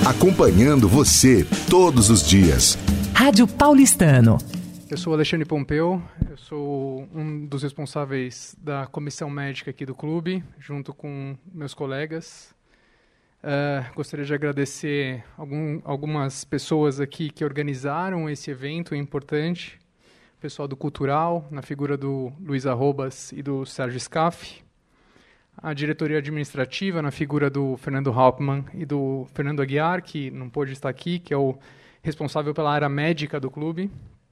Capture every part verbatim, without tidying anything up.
acompanhando você todos os dias. Rádio Paulistano. Eu sou Alexandre Pompeu, eu sou um dos responsáveis da comissão médica aqui do clube, junto com meus colegas. Uh, gostaria de agradecer algum, algumas pessoas aqui que organizaram esse evento importante, o pessoal do Cultural, na figura do Luiz Arrobas e do Sérgio Scaff, a diretoria administrativa, na figura do Fernando Hauptmann e do Fernando Aguiar, que não pôde estar aqui, que é o responsável pela área médica do clube.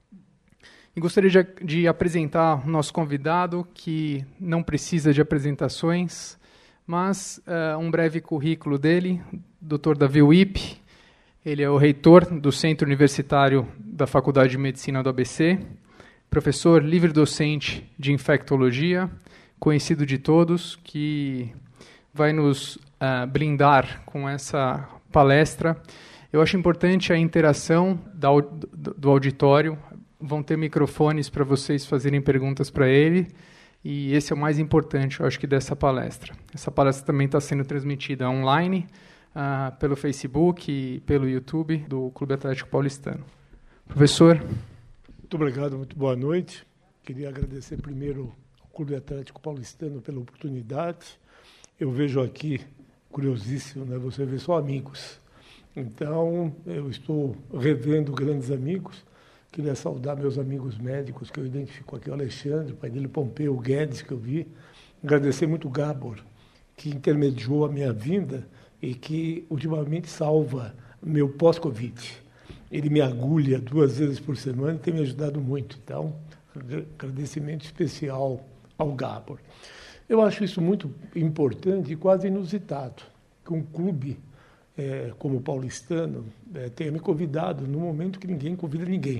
E gostaria de, de apresentar o nosso convidado, que não precisa de apresentações, mas uh, um breve currículo dele, doutor Davi Wipp. Ele é o reitor do Centro Universitário da Faculdade de Medicina do A B C, professor livre-docente de infectologia, conhecido de todos, que vai nos uh, blindar com essa palestra. Eu acho importante a interação da, do, do auditório. Vão ter microfones para vocês fazerem perguntas para ele, e esse é o mais importante, eu acho, que dessa palestra. Essa palestra também está sendo transmitida online, uh, pelo Facebook e pelo YouTube do Clube Atlético Paulistano. Professor. Muito obrigado, muito boa noite. Queria agradecer primeiro ao Clube Atlético Paulistano pela oportunidade. Eu vejo aqui, curiosíssimo, né? Você vê só amigos. Então, eu estou revendo grandes amigos. Queria saudar meus amigos médicos, que eu identifico aqui, o Alexandre, o pai dele, Pompeu, o Guedes, que eu vi. Agradecer muito o Gabor, que intermediou a minha vinda e que, ultimamente, salva meu pós-Covid. Ele me agulha duas vezes por semana e tem me ajudado muito. Então, agradecimento especial ao Gabor. Eu acho isso muito importante e quase inusitado, que um clube é, como o Paulistano é, tenha me convidado no momento que ninguém convida ninguém.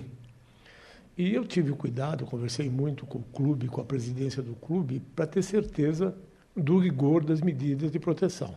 E eu tive cuidado, conversei muito com o clube, com a presidência do clube, para ter certeza do rigor das medidas de proteção.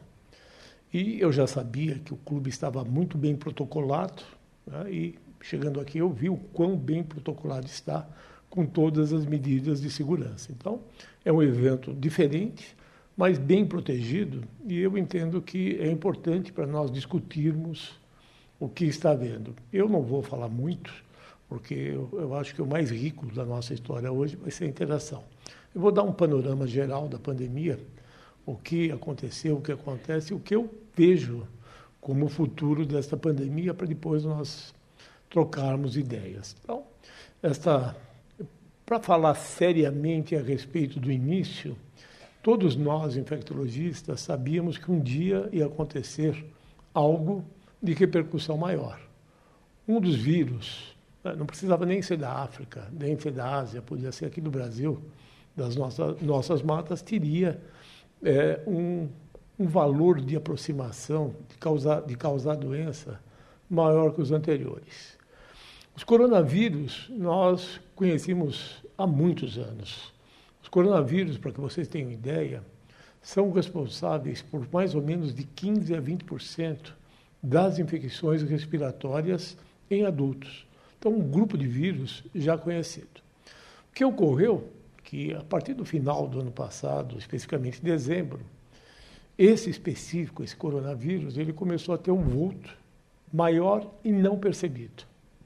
E eu já sabia que o clube estava muito bem protocolado, né, e chegando aqui eu vi o quão bem protocolado está com todas as medidas de segurança. Então, é um evento diferente, mas bem protegido, e eu entendo que é importante para nós discutirmos o que está havendo. Eu não vou falar muito, porque eu, eu acho que o mais rico da nossa história hoje vai ser a interação. Eu vou dar um panorama geral da pandemia, o que aconteceu, o que acontece, o que eu vejo como o futuro desta pandemia, para depois nós trocarmos ideias. Então, esta, para falar seriamente a respeito do início, todos nós, infectologistas, sabíamos que um dia ia acontecer algo de repercussão maior. Um dos vírus, não precisava nem ser da África, nem ser da Ásia, podia ser aqui do Brasil, das nossas, nossas matas, teria é, um, um valor de aproximação, de causar, de causar doença, maior que os anteriores. Os coronavírus nós conhecemos há muitos anos. Os coronavírus, para que vocês tenham ideia, são responsáveis por mais ou menos de quinze a vinte por cento das infecções respiratórias em adultos. Então, um grupo de vírus já conhecido. O que ocorreu, que a partir do final do ano passado, especificamente em dezembro, esse específico, esse coronavírus, ele começou a ter um vulto maior e não percebido.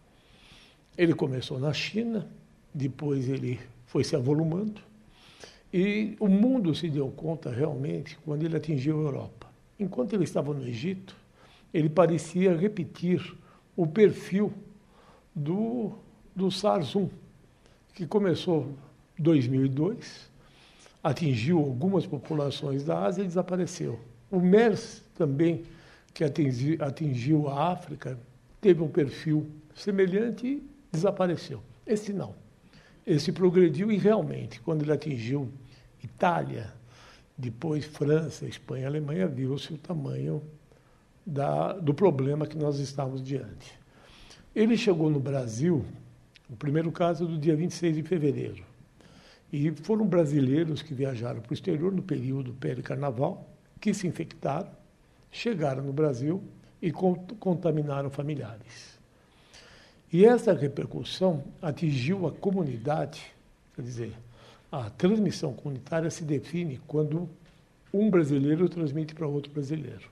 Ele começou na China, depois ele foi se avolumando, e o mundo se deu conta realmente quando ele atingiu a Europa. Enquanto ele estava no Egito, ele parecia repetir o perfil do, do SARS um, que começou em dois mil e dois, atingiu algumas populações da Ásia e desapareceu. O MERS também, que atingi, atingiu a África, teve um perfil semelhante e desapareceu. Esse não. Esse progrediu e realmente, quando ele atingiu Itália, depois França, Espanha, Alemanha, viu-se o tamanho da, do problema que nós estávamos diante. Ele chegou no Brasil, o primeiro caso do dia vinte e seis de fevereiro, e foram brasileiros que viajaram para o exterior no período pré-carnaval, que se infectaram, chegaram no Brasil e contaminaram familiares. E essa repercussão atingiu a comunidade, quer dizer, a transmissão comunitária se define quando um brasileiro transmite para outro brasileiro.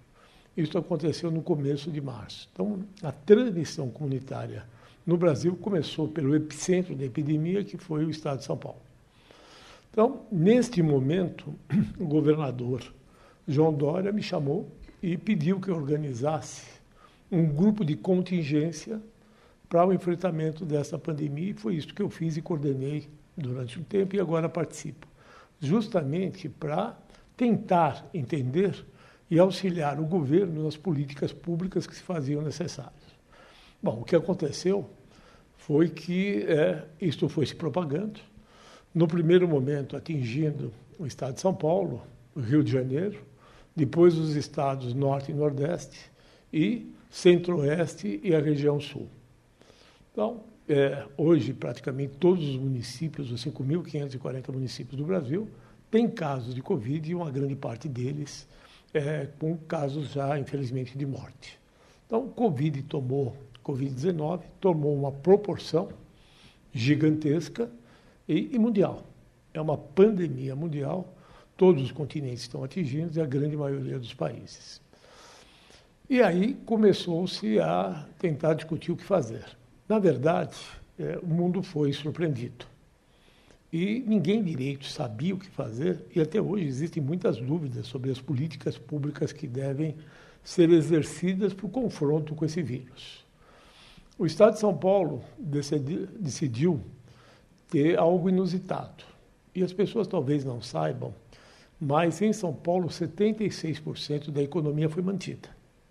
Isso aconteceu no começo de março. Então, a transmissão comunitária no Brasil começou pelo epicentro da epidemia, que foi o estado de São Paulo. Então, neste momento, o governador João Dória me chamou e pediu que eu organizasse um grupo de contingência para o enfrentamento dessa pandemia, e foi isso que eu fiz e coordenei durante um tempo e agora participo, justamente para tentar entender e auxiliar o governo nas políticas públicas que se faziam necessárias. Bom, o que aconteceu foi que é, isto foi se propagando, no primeiro momento atingindo o estado de São Paulo, o Rio de Janeiro, depois os estados Norte e Nordeste e Centro-Oeste e a região Sul. Então, é, hoje, praticamente todos os municípios, os cinco mil quinhentos e quarenta municípios do Brasil, têm casos de Covid e uma grande parte deles é, com casos já, infelizmente, de morte. Então, Covid tomou, Covid dezenove tomou uma proporção gigantesca e, e mundial. É uma pandemia mundial, todos os continentes estão atingidos e a grande maioria dos países. E aí começou-se a tentar discutir o que fazer. Na verdade, é, o mundo foi surpreendido. E ninguém direito sabia o que fazer, e até hoje existem muitas dúvidas sobre as políticas públicas que devem ser exercidas para o confronto com esse vírus. O Estado de São Paulo decidi, decidiu ter algo inusitado. E as pessoas talvez não saibam, mas em São Paulo setenta e seis por cento da economia foi mantida.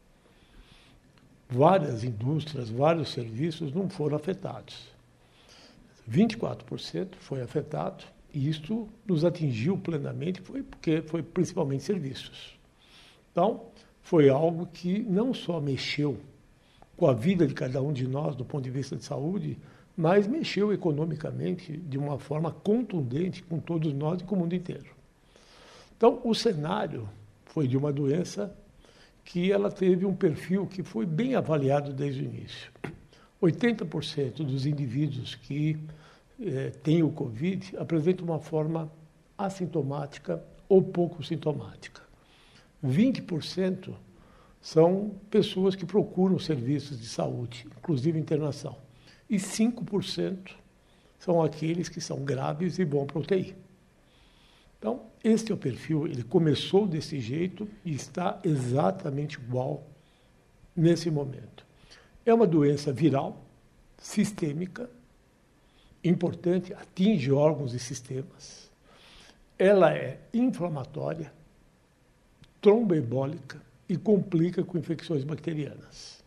Várias indústrias, vários serviços não foram afetados. vinte e quatro por cento foi afetado, e isto nos atingiu plenamente, foi porque foi principalmente serviços. Então, foi algo que não só mexeu com a vida de cada um de nós do ponto de vista de saúde, mas mexeu economicamente de uma forma contundente com todos nós e com o mundo inteiro. Então, o cenário foi de uma doença que ela teve um perfil que foi bem avaliado desde o início. oitenta por cento dos indivíduos que eh, têm o Covid apresentam uma forma assintomática ou pouco sintomática. vinte por cento são pessoas que procuram serviços de saúde, inclusive internação. E cinco por cento são aqueles que são graves e vão para a U T I. Então, este é o perfil, ele começou desse jeito e está exatamente igual nesse momento. É uma doença viral, sistêmica, importante, atinge órgãos e sistemas. Ela é inflamatória, tromboembólica e complica com infecções bacterianas.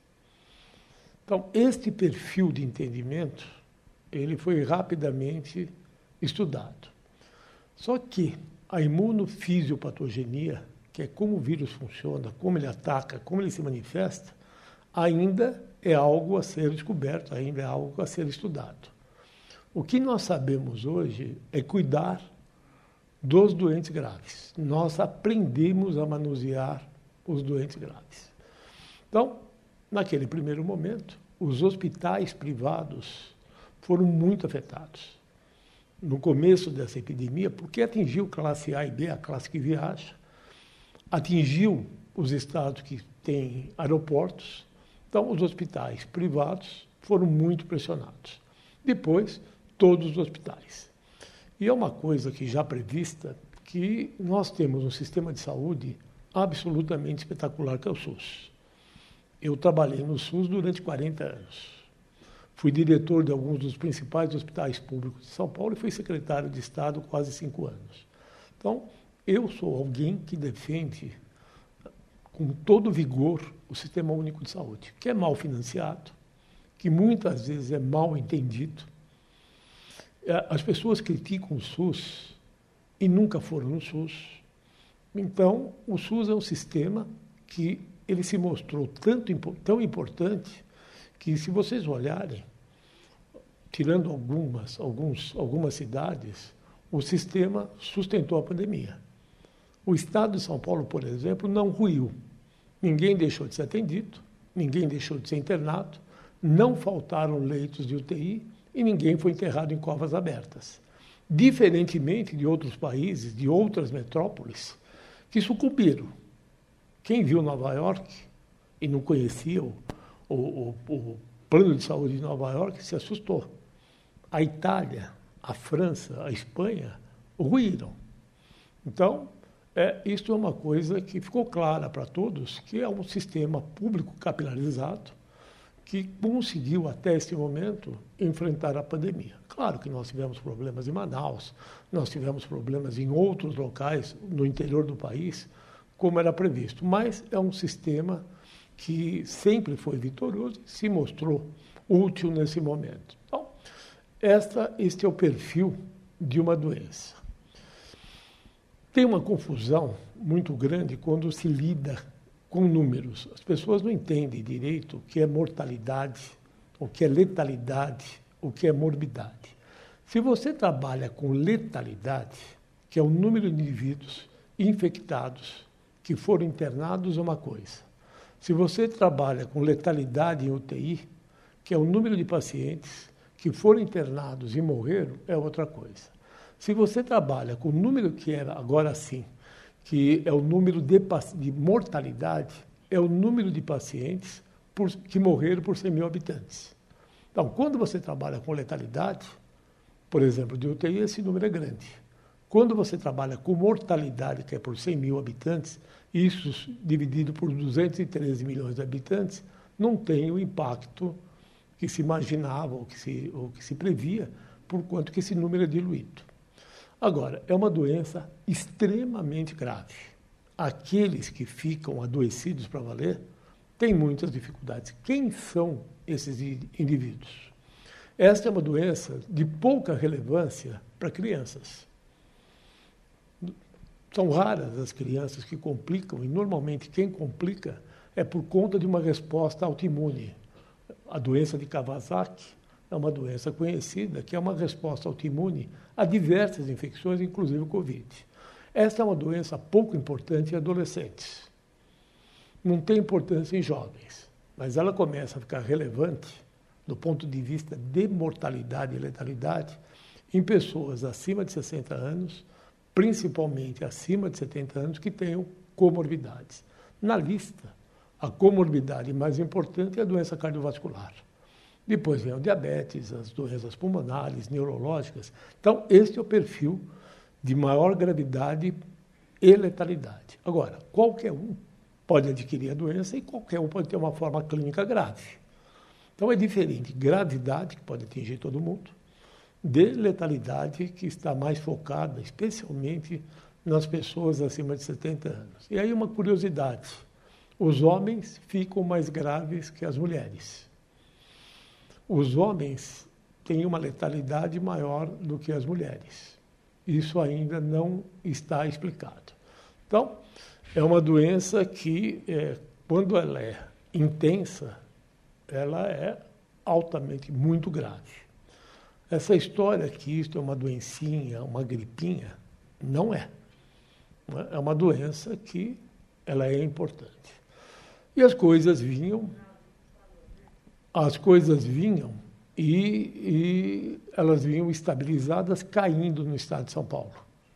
Então, este perfil de entendimento, ele foi rapidamente estudado. Só que a imunofisiopatogenia, que é como o vírus funciona, como ele ataca, como ele se manifesta, ainda é algo a ser descoberto, ainda é algo a ser estudado. O que nós sabemos hoje é cuidar dos doentes graves. Nós aprendemos a manusear os doentes graves. Então, naquele primeiro momento, os hospitais privados foram muito afetados. No começo dessa epidemia, porque atingiu classe A e B, a classe que viaja, atingiu os estados que têm aeroportos, então os hospitais privados foram muito pressionados. Depois, todos os hospitais. E é uma coisa que já prevista, que nós temos um sistema de saúde absolutamente espetacular, que é o SUS. Eu trabalhei no SUS durante quarenta anos. Fui diretor de alguns dos principais hospitais públicos de São Paulo e fui secretário de Estado quase cinco anos. Então, eu sou alguém que defende com todo vigor o Sistema Único de Saúde, que é mal financiado, que muitas vezes é mal entendido. As pessoas criticam o SUS e nunca foram no SUS. Então, o SUS é um sistema que ele se mostrou tanto, tão importante que, se vocês olharem, tirando algumas, alguns, algumas cidades, o sistema sustentou a pandemia. O estado de São Paulo, por exemplo, não ruiu. Ninguém deixou de ser atendido, ninguém deixou de ser internado, não faltaram leitos de U T I e ninguém foi enterrado em covas abertas. Diferentemente de outros países, de outras metrópoles, que sucumbiram. Quem viu Nova York e não conhecia o, o, o, o plano de saúde de Nova York, se assustou. A Itália, a França, a Espanha ruíram. Então, é, isso é uma coisa que ficou clara para todos, que é um sistema público capilarizado que conseguiu, até esse momento, enfrentar a pandemia. Claro que nós tivemos problemas em Manaus, nós tivemos problemas em outros locais, no interior do país, como era previsto, mas é um sistema que sempre foi vitorioso e se mostrou útil nesse momento. Então, esta, este é o perfil de uma doença. Tem uma confusão muito grande quando se lida com números. As pessoas não entendem direito o que é mortalidade, o que é letalidade, o que é morbidade. Se você trabalha com letalidade, que é o número de indivíduos infectados que foram internados, é uma coisa. Se você trabalha com letalidade em U T I, que é o número de pacientes que foram internados e morreram, é outra coisa. Se você trabalha com o número que era agora sim, que é o número de, de mortalidade, é o número de pacientes por, que morreram por cem mil habitantes. Então, quando você trabalha com letalidade, por exemplo, de U T I, esse número é grande. Quando você trabalha com mortalidade, que é por cem mil habitantes, isso dividido por duzentos e treze milhões de habitantes, não tem o impacto que se imaginava ou que se, ou que se previa, por quanto que esse número é diluído. Agora, é uma doença extremamente grave. Aqueles que ficam adoecidos para valer têm muitas dificuldades. Quem são esses indivíduos? Esta é uma doença de pouca relevância para crianças. São raras as crianças que complicam, e normalmente quem complica é por conta de uma resposta autoimune. A doença de Kawasaki é uma doença conhecida, que é uma resposta autoimune a diversas infecções, inclusive o Covid. Esta é uma doença pouco importante em adolescentes. Não tem importância em jovens, mas ela começa a ficar relevante do ponto de vista de mortalidade e letalidade em pessoas acima de sessenta anos, principalmente acima de setenta anos, que tenham comorbidades. Na lista, a comorbidade mais importante é a doença cardiovascular. Depois vem o diabetes, as doenças pulmonares, neurológicas. Então, este é o perfil de maior gravidade e letalidade. Agora, qualquer um pode adquirir a doença e qualquer um pode ter uma forma clínica grave. Então, é diferente gravidade, que pode atingir todo mundo, de letalidade, que está mais focada, especialmente nas pessoas acima de setenta anos. E aí uma curiosidade, os homens ficam mais graves que as mulheres. Os homens têm uma letalidade maior do que as mulheres. Isso ainda não está explicado. Então, é uma doença que, é, quando ela é intensa, ela é altamente muito grave. Essa história que isto é uma doencinha, uma gripinha, não é. É uma doença que ela é importante. E as coisas vinham... As coisas vinham e, e elas vinham estabilizadas, caindo no estado de São Paulo.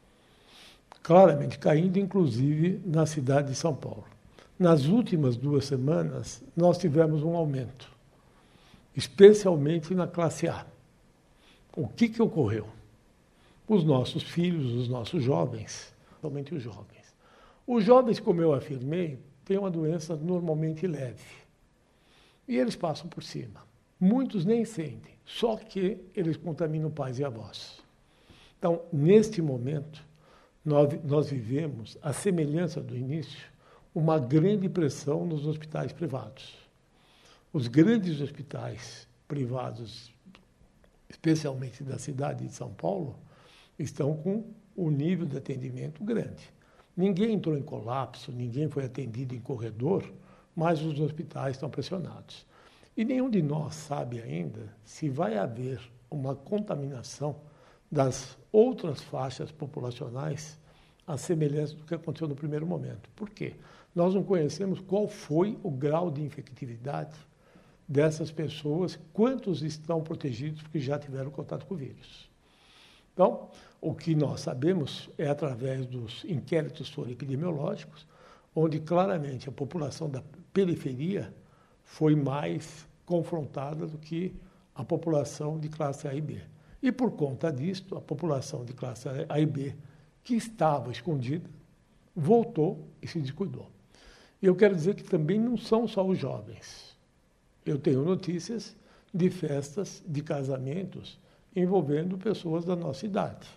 Claramente caindo, inclusive, na cidade de São Paulo. Nas últimas duas semanas, nós tivemos um aumento, especialmente na classe A. O que, que ocorreu? Os nossos filhos, os nossos jovens, somente os jovens. Os jovens, como eu afirmei, têm uma doença normalmente leve. E eles passam por cima. Muitos nem sentem, só que eles contaminam pais e avós. Então, neste momento, nós, nós vivemos, a semelhança do início, uma grande pressão nos hospitais privados. Os grandes hospitais privados, especialmente da cidade de São Paulo, estão com um nível de atendimento grande. Ninguém entrou em colapso, ninguém foi atendido em corredor, mas os hospitais estão pressionados. E nenhum de nós sabe ainda se vai haver uma contaminação das outras faixas populacionais à semelhança do que aconteceu no primeiro momento. Por quê? Nós não conhecemos qual foi o grau de infectividade dessas pessoas, quantos estão protegidos porque já tiveram contato com o vírus. Então, o que nós sabemos é através dos inquéritos epidemiológicos, onde claramente a população da periferia foi mais confrontada do que a população de classe A e B. E, por conta disso, a população de classe A e B, que estava escondida, voltou e se descuidou. E eu quero dizer que também não são só os jovens. Eu tenho notícias de festas, de casamentos, envolvendo pessoas da nossa idade,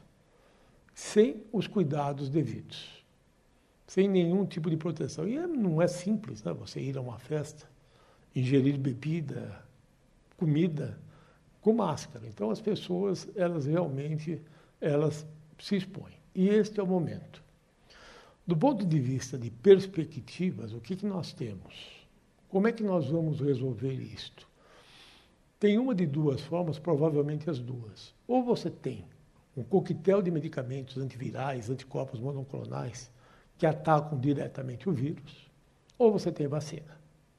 sem os cuidados devidos, sem nenhum tipo de proteção. E não é simples, né? Você ir a uma festa, ingerir bebida, comida, com máscara. Então, as pessoas, elas realmente, elas se expõem. E este é o momento. Do ponto de vista de perspectivas, o que, que nós temos? Como é que nós vamos resolver isto? Tem uma de duas formas, provavelmente as duas. Ou você tem um coquetel de medicamentos antivirais, anticorpos monoclonais, que atacam diretamente o vírus, ou você tem vacina.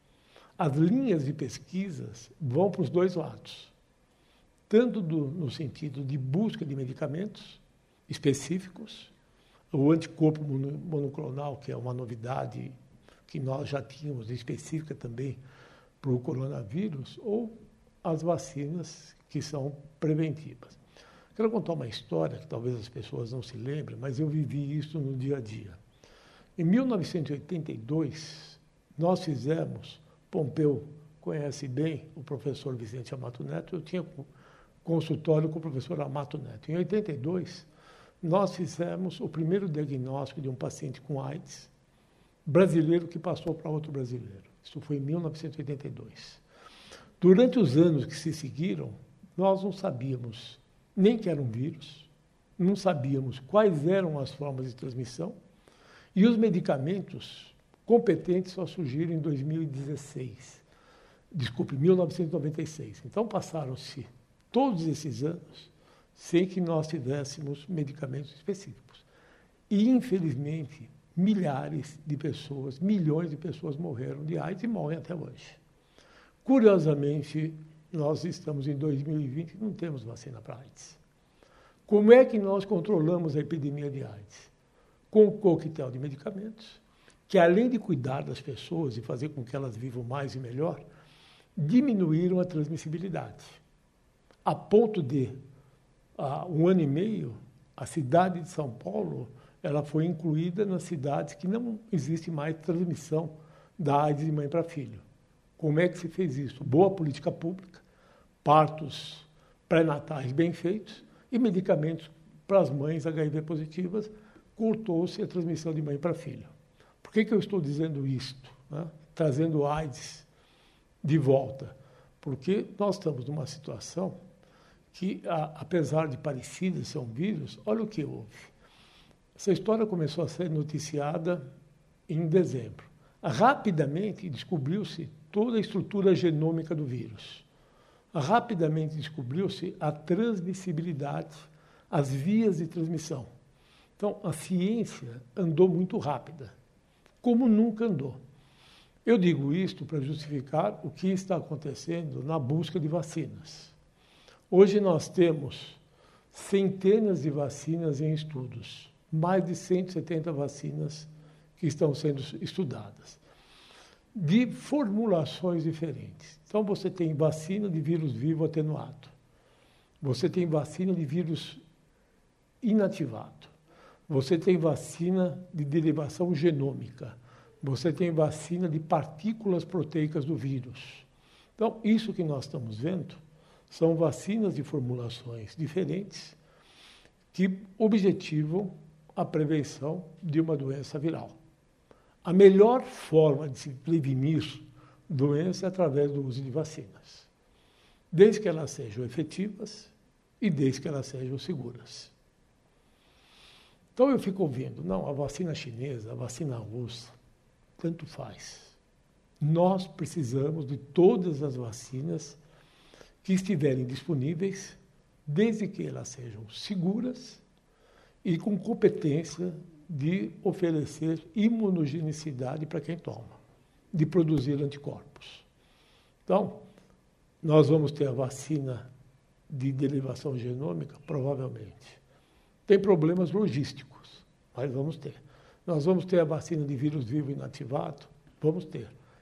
As linhas de pesquisas vão para os dois lados, tanto do, no sentido de busca de medicamentos específicos, o anticorpo monoclonal, que é uma novidade que nós já tínhamos específica também para o coronavírus, ou as vacinas que são preventivas. Quero contar uma história que talvez as pessoas não se lembrem, mas eu vivi isso no dia a dia. Em mil novecentos e oitenta e dois, nós fizemos, Pompeu conhece bem o professor Vicente Amato Neto, eu tinha consultório com o professor Amato Neto. Em oitenta e dois, nós fizemos o primeiro diagnóstico de um paciente com AIDS, brasileiro que passou para outro brasileiro. Isso foi em mil novecentos e oitenta e dois. Durante os anos que se seguiram, nós não sabíamos nem que era um vírus, não sabíamos quais eram as formas de transmissão, e os medicamentos competentes só surgiram em dois mil e dezesseis. Desculpe, mil novecentos e noventa e seis. Então, passaram-se todos esses anos sem que nós tivéssemos medicamentos específicos. E, infelizmente, milhares de pessoas, milhões de pessoas morreram de AIDS e morrem até hoje. Curiosamente, nós estamos em dois mil e vinte e não temos vacina para AIDS. Como é que nós controlamos a epidemia de AIDS? Com um coquetel de medicamentos, que além de cuidar das pessoas e fazer com que elas vivam mais e melhor, diminuíram a transmissibilidade. A ponto de, há um ano e meio, a cidade de São Paulo ela foi incluída nas cidades que não existe mais transmissão da AIDS de mãe para filho. Como é que se fez isso? Boa política pública, partos pré-natais bem feitos e medicamentos para as mães H I V positivas, cortou-se a transmissão de mãe para filho. Por que, que eu estou dizendo isto, né? Trazendo AIDS de volta? Porque nós estamos numa situação que, a, apesar de parecida ser um vírus, olha o que houve. Essa história começou a ser noticiada em dezembro. Rapidamente descobriu-se toda a estrutura genômica do vírus. Rapidamente descobriu-se a transmissibilidade, as vias de transmissão. Então, a ciência andou muito rápida, como nunca andou. Eu digo isto para justificar o que está acontecendo na busca de vacinas. Hoje nós temos centenas de vacinas em estudos, mais de cento e setenta vacinas que estão sendo estudadas, de formulações diferentes. Então, você tem vacina de vírus vivo atenuado, você tem vacina de vírus inativado, você tem vacina de derivação genômica, você tem vacina de partículas proteicas do vírus. Então, isso que nós estamos vendo são vacinas de formulações diferentes que objetivam a prevenção de uma doença viral. A melhor forma de se prevenir doença é através do uso de vacinas, desde que elas sejam efetivas e desde que elas sejam seguras. Então eu fico ouvindo, não, a vacina chinesa, a vacina russa, tanto faz. Nós precisamos de todas as vacinas que estiverem disponíveis, desde que elas sejam seguras e com competência de oferecer imunogenicidade para quem toma, de produzir anticorpos. Então, nós vamos ter a vacina de derivação genômica, provavelmente. Tem problemas logísticos, mas vamos ter. Nós vamos ter a vacina de vírus vivo inativado, vamos ter.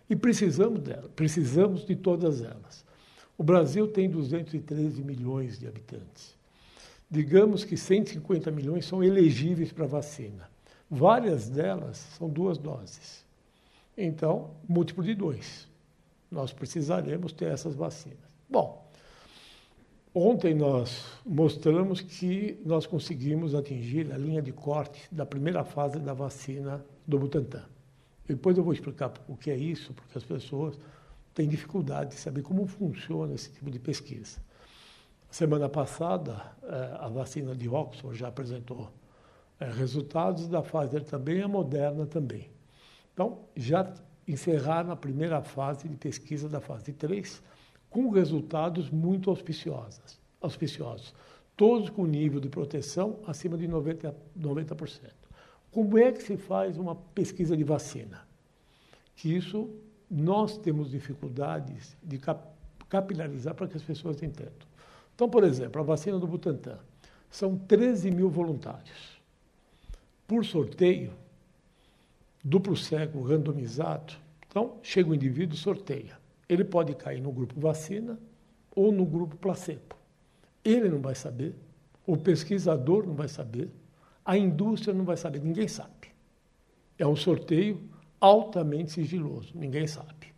E precisamos dela, precisamos de todas elas. O Brasil tem duzentos e treze milhões de habitantes. Digamos que cento e cinquenta milhões são elegíveis para vacina. Várias delas são duas doses. Então, múltiplo de dois. Nós precisaremos ter essas vacinas. Bom, ontem nós mostramos que nós conseguimos atingir a linha de corte da primeira fase da vacina do Butantan. Depois eu vou explicar o que é isso, porque as pessoas têm dificuldade de saber como funciona esse tipo de pesquisa. Semana passada, a vacina de Oxford já apresentou resultados, da Pfizer também, a Moderna também. Então, já encerraram a primeira fase de pesquisa da fase três, com resultados muito auspiciosos, auspiciosos, todos com nível de proteção acima de noventa por cento. Como é que se faz uma pesquisa de vacina? Que isso nós temos dificuldades de cap capilarizar para que as pessoas entendam. Então, por exemplo, a vacina do Butantan, são treze mil voluntários. Por sorteio, duplo cego randomizado, então chega o indivíduo, sorteia. Ele pode cair no grupo vacina ou no grupo placebo. Ele não vai saber, o pesquisador não vai saber, a indústria não vai saber, ninguém sabe. É um sorteio altamente sigiloso, ninguém sabe.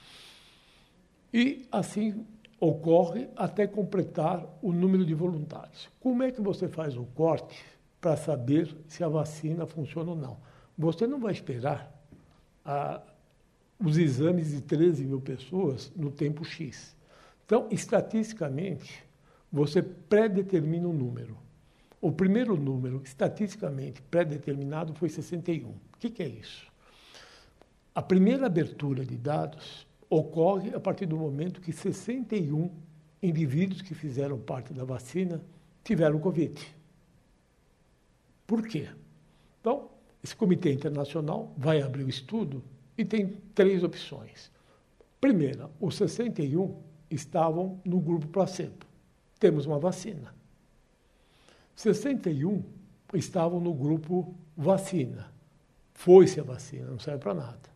E assim ocorre até completar o número de voluntários. Como é que você faz o corte para saber se a vacina funciona ou não? Você não vai esperar a, os exames de treze mil pessoas no tempo X. Então, estatisticamente, você pré-determina um número. O primeiro número, estatisticamente pré-determinado, foi sessenta e um. O que, que é isso? A primeira abertura de dados ocorre a partir do momento que sessenta e um indivíduos que fizeram parte da vacina tiveram Covid. Por quê? Então, esse comitê internacional vai abrir o estudo e tem três opções. Primeira, os sessenta e um estavam no grupo placebo. Temos uma vacina. sessenta e um estavam no grupo vacina. Foi-se a vacina, não serve para nada.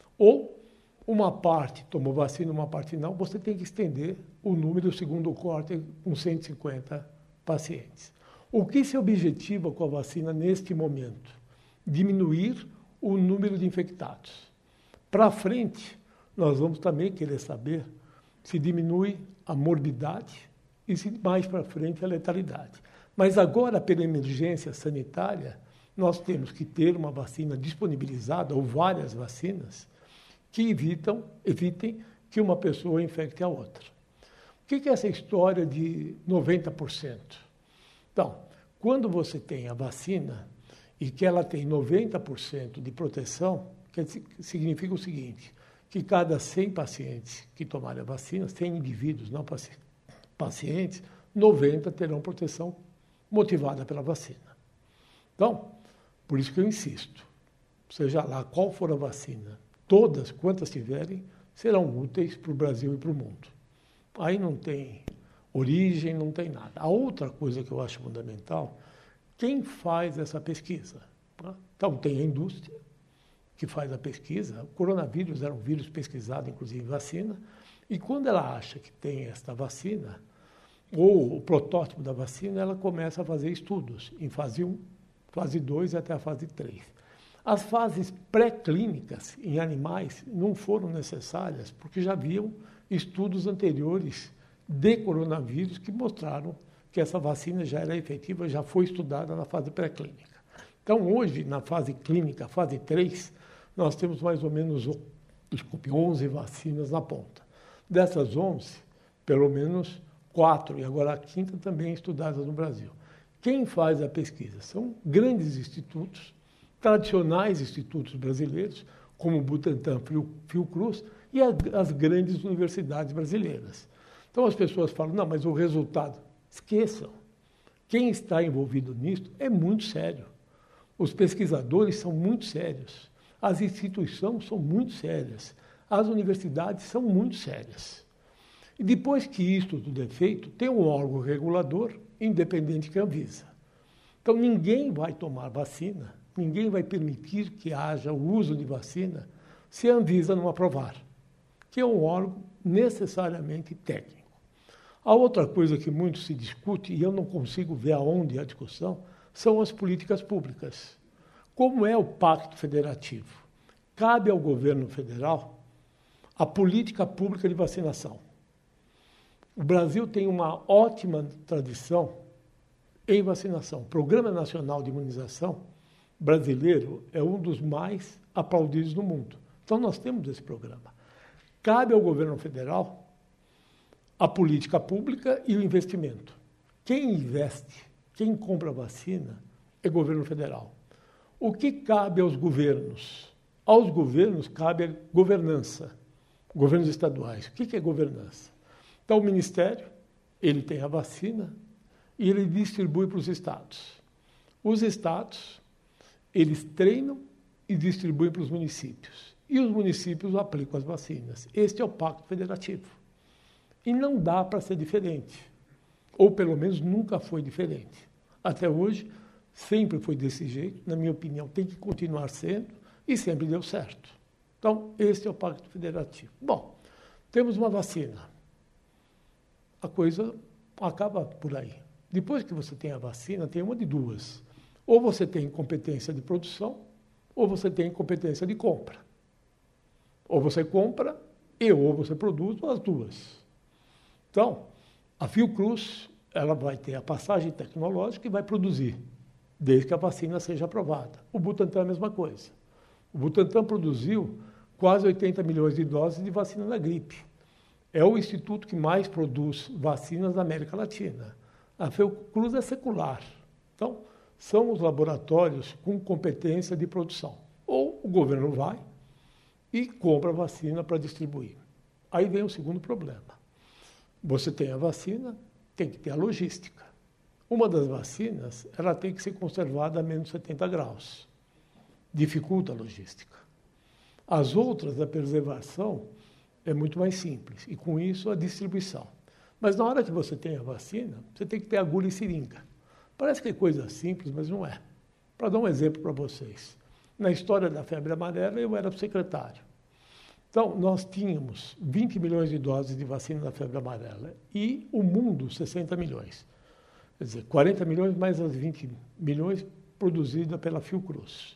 Ou uma parte tomou vacina, uma parte não, você tem que estender o número segundo o corte com cento e cinquenta pacientes. O que se objetiva com a vacina neste momento? Diminuir o número de infectados. Para frente, nós vamos também querer saber se diminui a morbidade e se mais para frente a letalidade. Mas agora, pela emergência sanitária, nós temos que ter uma vacina disponibilizada, ou várias vacinas, que evitam, evitem que uma pessoa infecte a outra. O que é essa história de noventa por cento? Então, quando você tem a vacina e que ela tem noventa por cento de proteção, que significa o seguinte, que cada cem pacientes que tomarem a vacina, cem indivíduos, não pacientes, noventa terão proteção motivada pela vacina. Então, por isso que eu insisto, seja lá qual for a vacina, todas, quantas tiverem, serão úteis para o Brasil e para o mundo. Aí não tem origem, não tem nada. A outra coisa que eu acho fundamental, quem faz essa pesquisa? Então, tem a indústria, que faz a pesquisa. O coronavírus era um vírus pesquisado, inclusive em vacina, e quando ela acha que tem esta vacina, ou o protótipo da vacina, ela começa a fazer estudos em fase um, fase dois e até a fase três. As fases pré-clínicas em animais não foram necessárias, porque já haviam estudos anteriores de coronavírus que mostraram que essa vacina já era efetiva, já foi estudada na fase pré-clínica. Então, hoje, na fase clínica, fase três, nós temos mais ou menos desculpe, onze vacinas na ponta. Dessas onze, pelo menos quatro, e agora a quinta também estudadas no Brasil. Quem faz a pesquisa? São grandes institutos, tradicionais institutos brasileiros, como o Butantan, Fiocruz, e as grandes universidades brasileiras. Então as pessoas falam, não, mas o resultado... Esqueçam. Quem está envolvido nisso é muito sério. Os pesquisadores são muito sérios. As instituições são muito sérias. As universidades são muito sérias. E depois que isso tudo é feito, tem um órgão regulador independente que avisa. Então ninguém vai tomar vacina, ninguém vai permitir que haja o uso de vacina se a Anvisa não aprovar, que é um órgão necessariamente técnico. A outra coisa que muito se discute, e eu não consigo ver aonde é a discussão, são as políticas públicas. Como é o Pacto Federativo? Cabe ao governo federal a política pública de vacinação. O Brasil tem uma ótima tradição em vacinação. O Programa Nacional de Imunização brasileiro é um dos mais aplaudidos no mundo. Então, nós temos esse programa. Cabe ao governo federal a política pública e o investimento. Quem investe, quem compra vacina, é o governo federal. O que cabe aos governos? Aos governos cabe a governança, governos estaduais. O que é governança? Então, o Ministério, ele tem a vacina e ele distribui para os estados. Os estados, eles treinam e distribuem para os municípios. E os municípios aplicam as vacinas. Este é o Pacto Federativo. E não dá para ser diferente. Ou, pelo menos, nunca foi diferente. Até hoje, sempre foi desse jeito. Na minha opinião, tem que continuar sendo e sempre deu certo. Então, este é o Pacto Federativo. Bom, temos uma vacina. A coisa acaba por aí. Depois que você tem a vacina, tem uma de duas. Ou você tem competência de produção, ou você tem competência de compra. Ou você compra e ou você produz, ou as duas. Então, a Fiocruz, ela vai ter a passagem tecnológica e vai produzir, desde que a vacina seja aprovada. O Butantan é a mesma coisa. O Butantan produziu quase oitenta milhões de doses de vacina da gripe. É o instituto que mais produz vacinas da América Latina. A Fiocruz é secular. Então, são os laboratórios com competência de produção. Ou o governo vai e compra vacina para distribuir. Aí vem o segundo problema. Você tem a vacina, tem que ter a logística. Uma das vacinas, ela tem que ser conservada a menos setenta graus. Dificulta a logística. As outras, a preservação, é muito mais simples. E, com isso, a distribuição. Mas, na hora que você tem a vacina, você tem que ter agulha e seringa. Parece que é coisa simples, mas não é. Para dar um exemplo para vocês. Na história da febre amarela, eu era secretário. Então, nós tínhamos vinte milhões de doses de vacina da febre amarela e o mundo, sessenta milhões. Quer dizer, quarenta milhões mais as vinte milhões produzidas pela Fiocruz.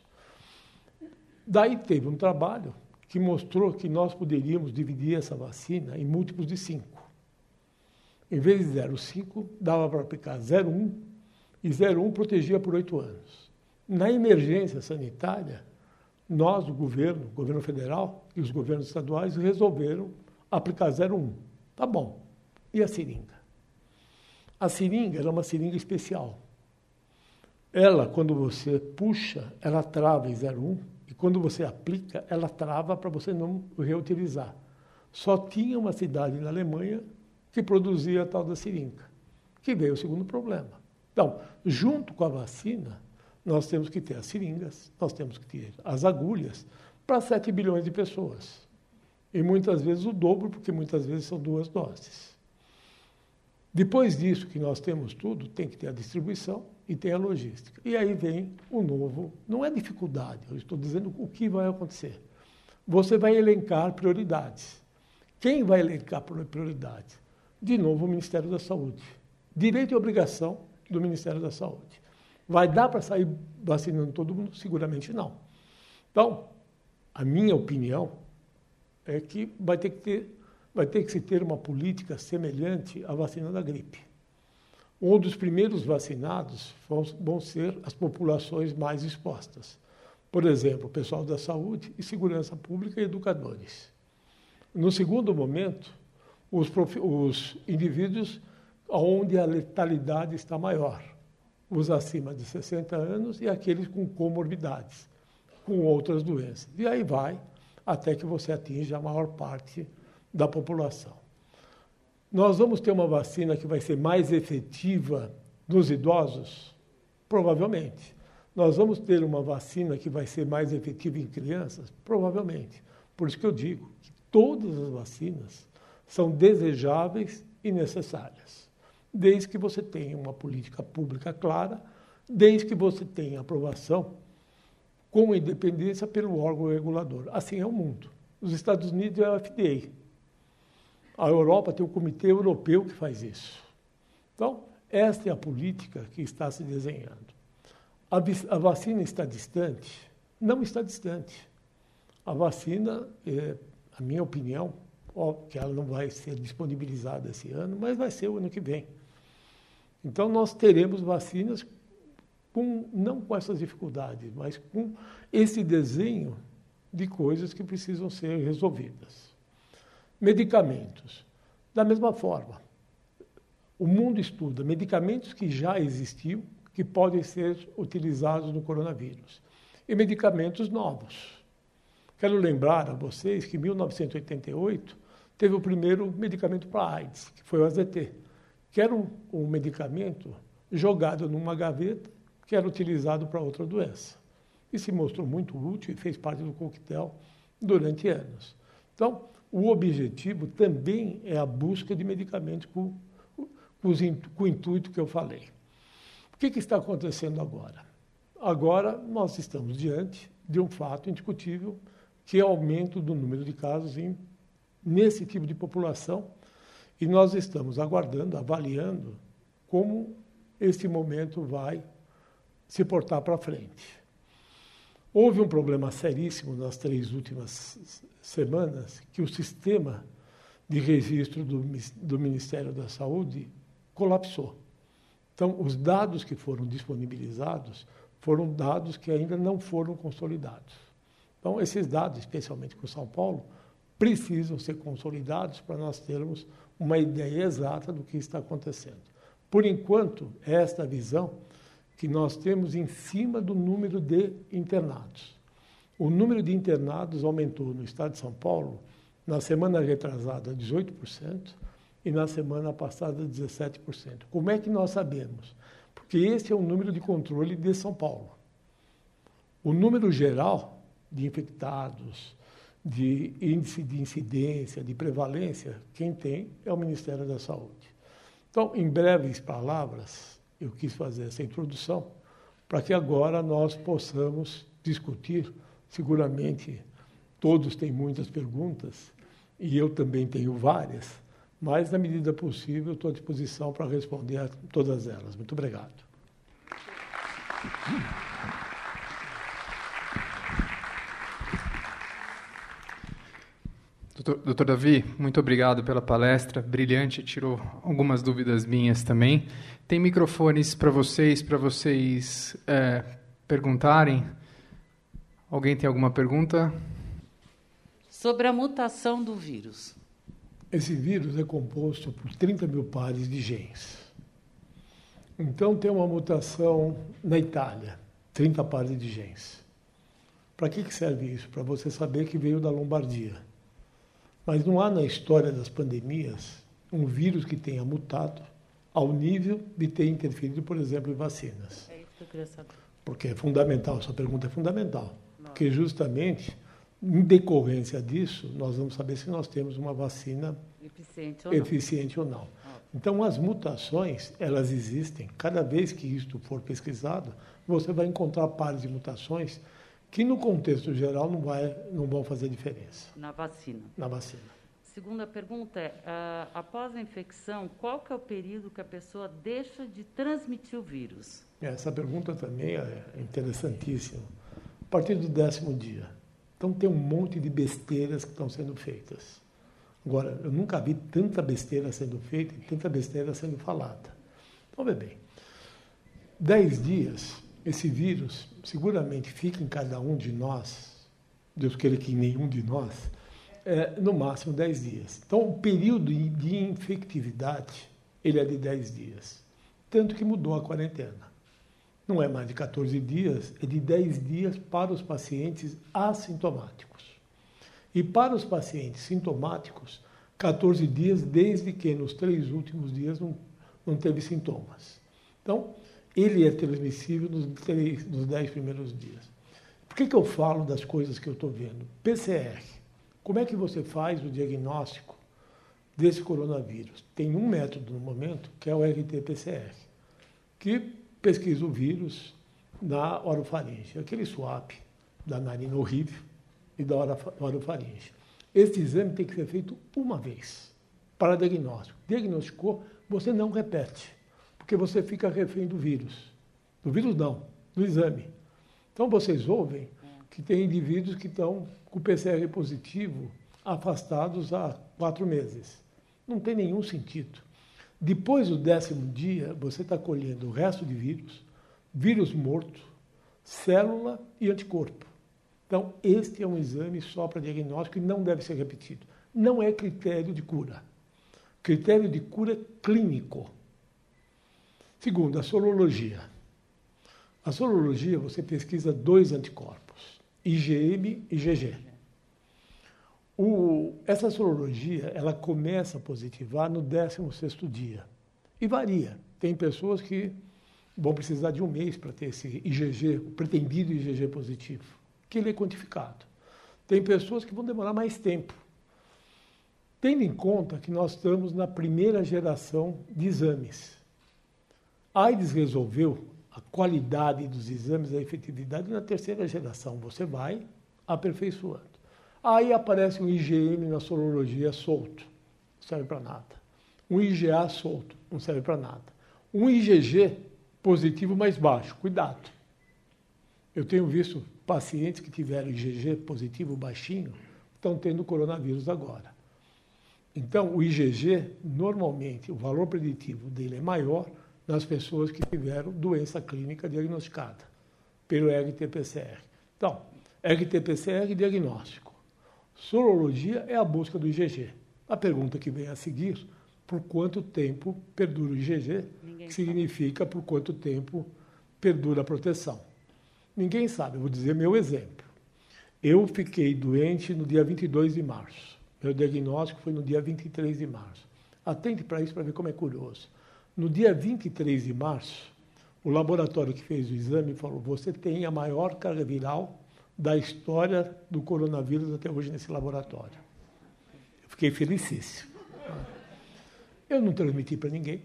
Daí teve um trabalho que mostrou que nós poderíamos dividir essa vacina em múltiplos de cinco. Em vez de zero vírgula cinco, dava para aplicar zero vírgula um e zero vírgula um protegia por oito anos. Na emergência sanitária, nós, o governo, o governo federal e os governos estaduais resolveram aplicar zero vírgula um. Tá bom. E a seringa? A seringa era uma seringa especial. Ela, quando você puxa, ela trava em zero vírgula um e quando você aplica, ela trava para você não reutilizar. Só tinha uma cidade na Alemanha que produzia a tal da seringa, que veio o segundo problema. Então, junto com a vacina, nós temos que ter as seringas, nós temos que ter as agulhas para sete bilhões de pessoas. E muitas vezes o dobro, porque muitas vezes são duas doses. Depois disso, que nós temos tudo, tem que ter a distribuição e tem a logística. E aí vem o novo, não é dificuldade, eu estou dizendo o que vai acontecer. Você vai elencar prioridades. Quem vai elencar prioridades? De novo, o Ministério da Saúde. Direito e obrigação do Ministério da Saúde. Vai dar para sair vacinando todo mundo? Seguramente não. Então, a minha opinião é que vai ter que ter, vai ter que se ter uma política semelhante à vacina da gripe. Um dos primeiros vacinados vão, vão ser as populações mais expostas. Por exemplo, o pessoal da saúde e segurança pública e educadores. No segundo momento, os, prof, os indivíduos onde a letalidade está maior. Os acima de sessenta anos e aqueles com comorbidades, com outras doenças. E aí vai até que você atinja a maior parte da população. Nós vamos ter uma vacina que vai ser mais efetiva nos idosos? Provavelmente. Nós vamos ter uma vacina que vai ser mais efetiva em crianças? Provavelmente. Por isso que eu digo que todas as vacinas são desejáveis e necessárias, desde que você tenha uma política pública clara, desde que você tenha aprovação com independência pelo órgão regulador. Assim é o mundo. Os Estados Unidos é o F D A. A Europa tem o Comitê Europeu que faz isso. Então, esta é a política que está se desenhando. A, a vacina está distante? Não está distante. A vacina, é, a minha opinião, ó, que ela não vai ser disponibilizada esse ano, mas vai ser o ano que vem. Então, nós teremos vacinas com, não com essas dificuldades, mas com esse desenho de coisas que precisam ser resolvidas. Medicamentos. Da mesma forma, o mundo estuda medicamentos que já existiam, que podem ser utilizados no coronavírus, e medicamentos novos. Quero lembrar a vocês que em mil novecentos e oitenta e oito teve o primeiro medicamento para a AIDS, que foi o A Z T, que era um, um medicamento jogado numa gaveta que era utilizado para outra doença. E se mostrou muito útil e fez parte do coquetel durante anos. Então, o objetivo também é a busca de medicamentos com, com, os, com o intuito que eu falei. O que, que está acontecendo agora? Agora nós estamos diante de um fato indiscutível, que é o aumento do número de casos em, nesse tipo de população, e nós estamos aguardando, avaliando como esse momento vai se portar para frente. Houve um problema seríssimo nas três últimas semanas, que o sistema de registro do, do Ministério da Saúde colapsou. Então, os dados que foram disponibilizados foram dados que ainda não foram consolidados. Então, esses dados, especialmente com São Paulo, precisam ser consolidados para nós termos uma ideia exata do que está acontecendo. Por enquanto, é esta visão que nós temos em cima do número de internados. O número de internados aumentou no estado de São Paulo, na semana retrasada, dezoito por cento, e na semana passada, dezessete por cento. Como é que nós sabemos? Porque esse é o número de controle de São Paulo. O número geral de infectados, de índice de incidência, de prevalência, quem tem é o Ministério da Saúde. Então, em breves palavras, eu quis fazer essa introdução para que agora nós possamos discutir. Seguramente todos têm muitas perguntas e eu também tenho várias, mas na medida possível estou à disposição para responder a todas elas. Muito obrigado. Doutor, doutor Davi, muito obrigado pela palestra, brilhante, tirou algumas dúvidas minhas também. Tem microfones para vocês, para vocês é, perguntarem. Alguém tem alguma pergunta? Sobre a mutação do vírus. Esse vírus é composto por trinta mil pares de genes. Então, tem uma mutação na Itália, trinta pares de genes. Para que serve isso? Para você saber que veio da Lombardia. Mas não há na história das pandemias um vírus que tenha mutado ao nível de ter interferido, por exemplo, em vacinas. É isso que eu queria saber. Porque é fundamental, sua pergunta é fundamental. Não. Porque justamente, em decorrência disso, nós vamos saber se nós temos uma vacina eficiente ou não. Eficiente ou não. Ah. Então, as mutações, elas existem. Cada vez que isto for pesquisado, você vai encontrar pares de mutações que, no contexto geral, não, vai, não vão fazer diferença. Na vacina. Na vacina. Segunda pergunta é, uh, após a infecção, qual que é o período que a pessoa deixa de transmitir o vírus? Essa pergunta também é interessantíssima. A partir do décimo dia. Então, tem um monte de besteiras que estão sendo feitas. Agora, eu nunca vi tanta besteira sendo feita e tanta besteira sendo falada. Então, vê bem. Dez dias, esse vírus seguramente fica em cada um de nós, Deus queira que em nenhum de nós, é, no máximo dez dias. Então, o período de infectividade, ele é de dez dias. Tanto que mudou a quarentena. Não é mais de quatorze dias, é de dez dias para os pacientes assintomáticos. E para os pacientes sintomáticos, quatorze dias, desde que nos três últimos dias não, não teve sintomas. Então, ele é transmissível nos, três, nos dez primeiros dias. Por que, que eu falo das coisas que eu estou vendo? P C R. Como é que você faz o diagnóstico desse coronavírus? Tem um método no momento, que é o R T P C R, que pesquisa o vírus na orofaringe, aquele swab da narina horrível e da orofaringe. Este exame tem que ser feito uma vez para diagnóstico. Diagnosticou, você não repete, porque você fica refém do vírus. Do vírus não, do exame. Então vocês ouvem que tem indivíduos que estão com P C R positivo afastados há quatro meses. Não tem nenhum sentido. Depois do décimo dia, você está colhendo o resto de vírus, vírus morto, célula e anticorpo. Então, este é um exame só para diagnóstico e não deve ser repetido. Não é critério de cura. Critério de cura é clínico. Segundo, a sorologia. A sorologia, você pesquisa dois anticorpos, I G M e I G G. O, essa sorologia, ela começa a positivar no décimo sexto dia. E varia. Tem pessoas que vão precisar de um mês para ter esse I G G, o pretendido I G G positivo, que ele é quantificado. Tem pessoas que vão demorar mais tempo. Tendo em conta que nós estamos na primeira geração de exames. A AIDS resolveu a qualidade dos exames, a efetividade na terceira geração. Você vai aperfeiçoando. Aí aparece um I G M na sorologia solto, não serve para nada. Um I G A solto, não serve para nada. Um I G G positivo mais baixo, cuidado. Eu tenho visto pacientes que tiveram I G G positivo baixinho, estão tendo coronavírus agora. Então, o I G G, normalmente, o valor preditivo dele é maior nas pessoas que tiveram doença clínica diagnosticada pelo R T P C R. Então, R T P C R diagnóstico. Sorologia é a busca do I G G. A pergunta que vem a seguir, por quanto tempo perdura o I G G, que significa por quanto tempo perdura a proteção. Ninguém sabe, eu vou dizer meu exemplo. Eu fiquei doente no dia vinte e dois de março. Meu diagnóstico foi no dia vinte e três de março. Atente para isso para ver como é curioso. No dia vinte e três de março, o laboratório que fez o exame falou: você tem a maior carga viral da história do coronavírus até hoje nesse laboratório. Eu fiquei felicíssimo. Eu não transmiti para ninguém.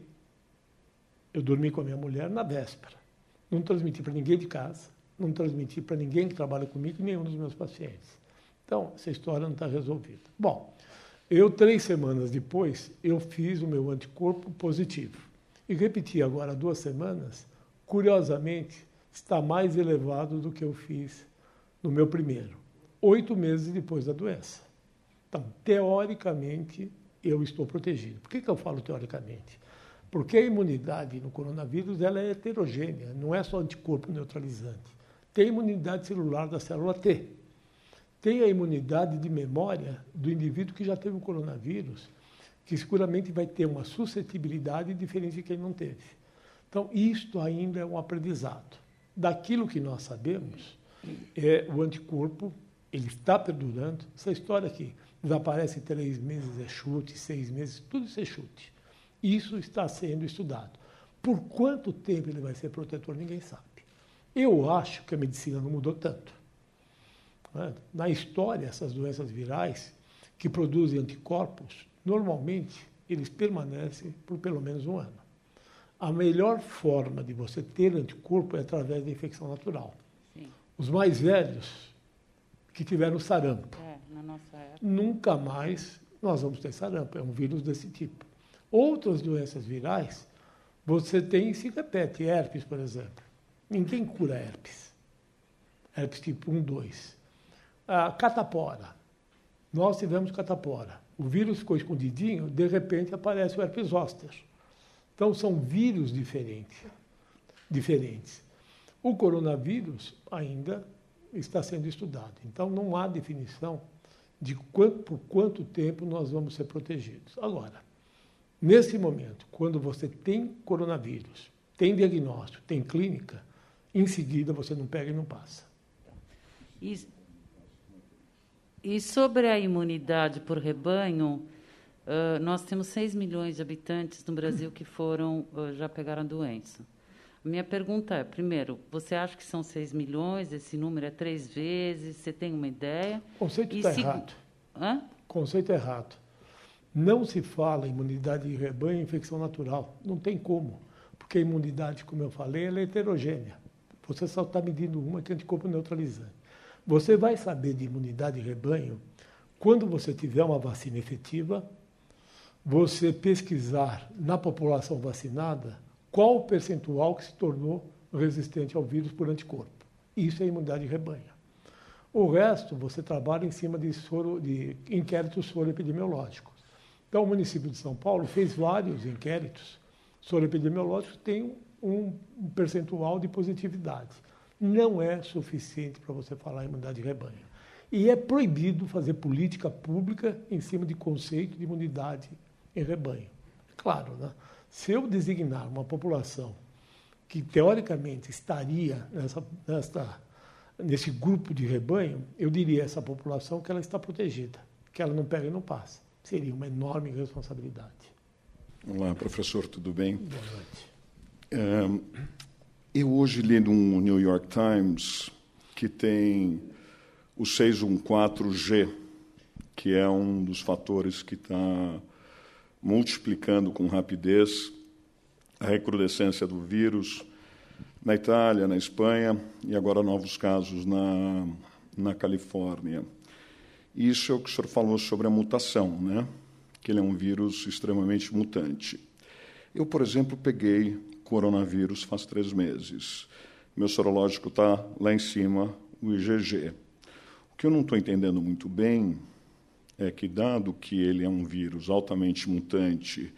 Eu dormi com a minha mulher na véspera. Não transmiti para ninguém de casa. Não transmiti para ninguém que trabalha comigo e nenhum dos meus pacientes. Então, essa história não está resolvida. Bom, eu, três semanas depois, eu fiz o meu anticorpo positivo. E repeti agora duas semanas, curiosamente, está mais elevado do que eu fiz no meu primeiro, oito meses depois da doença. Então, teoricamente, eu estou protegido. Por que que eu falo teoricamente? Porque a imunidade no coronavírus ela é heterogênea, não é só anticorpo neutralizante. Tem a imunidade celular da célula T. Tem a imunidade de memória do indivíduo que já teve o coronavírus, que seguramente vai ter uma suscetibilidade diferente de quem não teve. Então, isto ainda é um aprendizado. Daquilo que nós sabemos, é, o anticorpo, ele está perdurando. Essa história aqui, desaparece em três meses, é chute, seis meses, tudo isso é chute. Isso está sendo estudado. Por quanto tempo ele vai ser protetor, ninguém sabe. Eu acho que a medicina não mudou tanto. Na história, essas doenças virais que produzem anticorpos, normalmente eles permanecem por pelo menos um ano. A melhor forma de você ter anticorpo é através da infecção natural. Sim. Os mais velhos que tiveram sarampo, é, na nossa época, nunca mais nós vamos ter sarampo, é um vírus desse tipo. Outras doenças virais, você tem e se repete, herpes, por exemplo. Ninguém cura herpes. Herpes tipo um, dois. A catapora. Nós tivemos catapora. O vírus ficou escondidinho, de repente aparece o herpes zoster. Então, são vírus diferentes. diferentes. O coronavírus ainda está sendo estudado. Então, não há definição de quanto, por quanto tempo nós vamos ser protegidos. Agora, nesse momento, quando você tem coronavírus, tem diagnóstico, tem clínica, em seguida você não pega e não passa. E, e sobre a imunidade por rebanho, uh, nós temos seis milhões de habitantes no Brasil que foram, uh, já pegaram a doença. A minha pergunta é, primeiro, você acha que são seis milhões, esse número é três vezes, você tem uma ideia? O conceito está errado. Hã? Conceito errado. Não se fala em imunidade de rebanho e infecção natural. Não tem como. Porque a imunidade, como eu falei, ela é heterogênea. Você só está medindo uma que é anticorpo neutralizante. Você vai saber de imunidade de rebanho quando você tiver uma vacina efetiva, você pesquisar na população vacinada qual o percentual que se tornou resistente ao vírus por anticorpo. Isso é imunidade de rebanho. O resto, você trabalha em cima de, soro, de inquéritos soroepidemiológicos. Então, o município de São Paulo fez vários inquéritos soroepidemiológicos que têm um, um percentual de positividade. Não é suficiente para você falar em imunidade de rebanho. E é proibido fazer política pública em cima de conceito de imunidade em rebanho. Claro, né? Se eu designar uma população que, teoricamente, estaria nessa, nessa, nesse grupo de rebanho, eu diria a essa população que ela está protegida, que ela não pega e não passa. Seria uma enorme responsabilidade. Olá, professor, tudo bem? Boa noite. É, eu hoje li no New York Times que tem o seis um quatro G, que é um dos fatores que está multiplicando com rapidez a recrudescência do vírus na Itália, na Espanha e agora novos casos na, na Califórnia. Isso é o que o senhor falou sobre a mutação, né? Que ele é um vírus extremamente mutante. Eu, por exemplo, peguei coronavírus faz três meses. Meu sorológico está lá em cima, o I G G. O que eu não estou entendendo muito bem é que, dado que ele é um vírus altamente mutante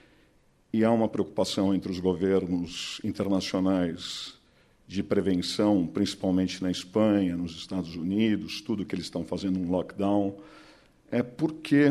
e há uma preocupação entre os governos internacionais de prevenção, principalmente na Espanha, nos Estados Unidos, tudo que eles estão fazendo um lockdown, é por que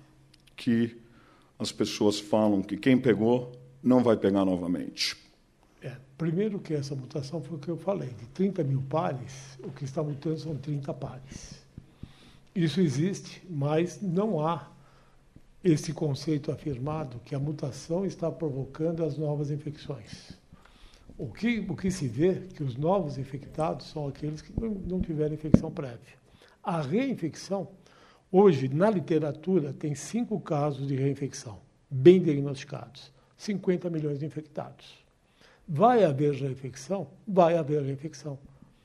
que as pessoas falam que quem pegou não vai pegar novamente? É, primeiro que essa mutação foi o que eu falei, de trinta mil pares, o que está mutando são trinta pares. Isso existe, mas não há esse conceito afirmado que a mutação está provocando as novas infecções. O que, o que se vê é que os novos infectados são aqueles que não, não tiveram infecção prévia. A reinfecção, hoje, na literatura, tem cinco casos de reinfecção, bem diagnosticados, cinquenta milhões de infectados. Vai haver reinfecção? Vai haver reinfecção.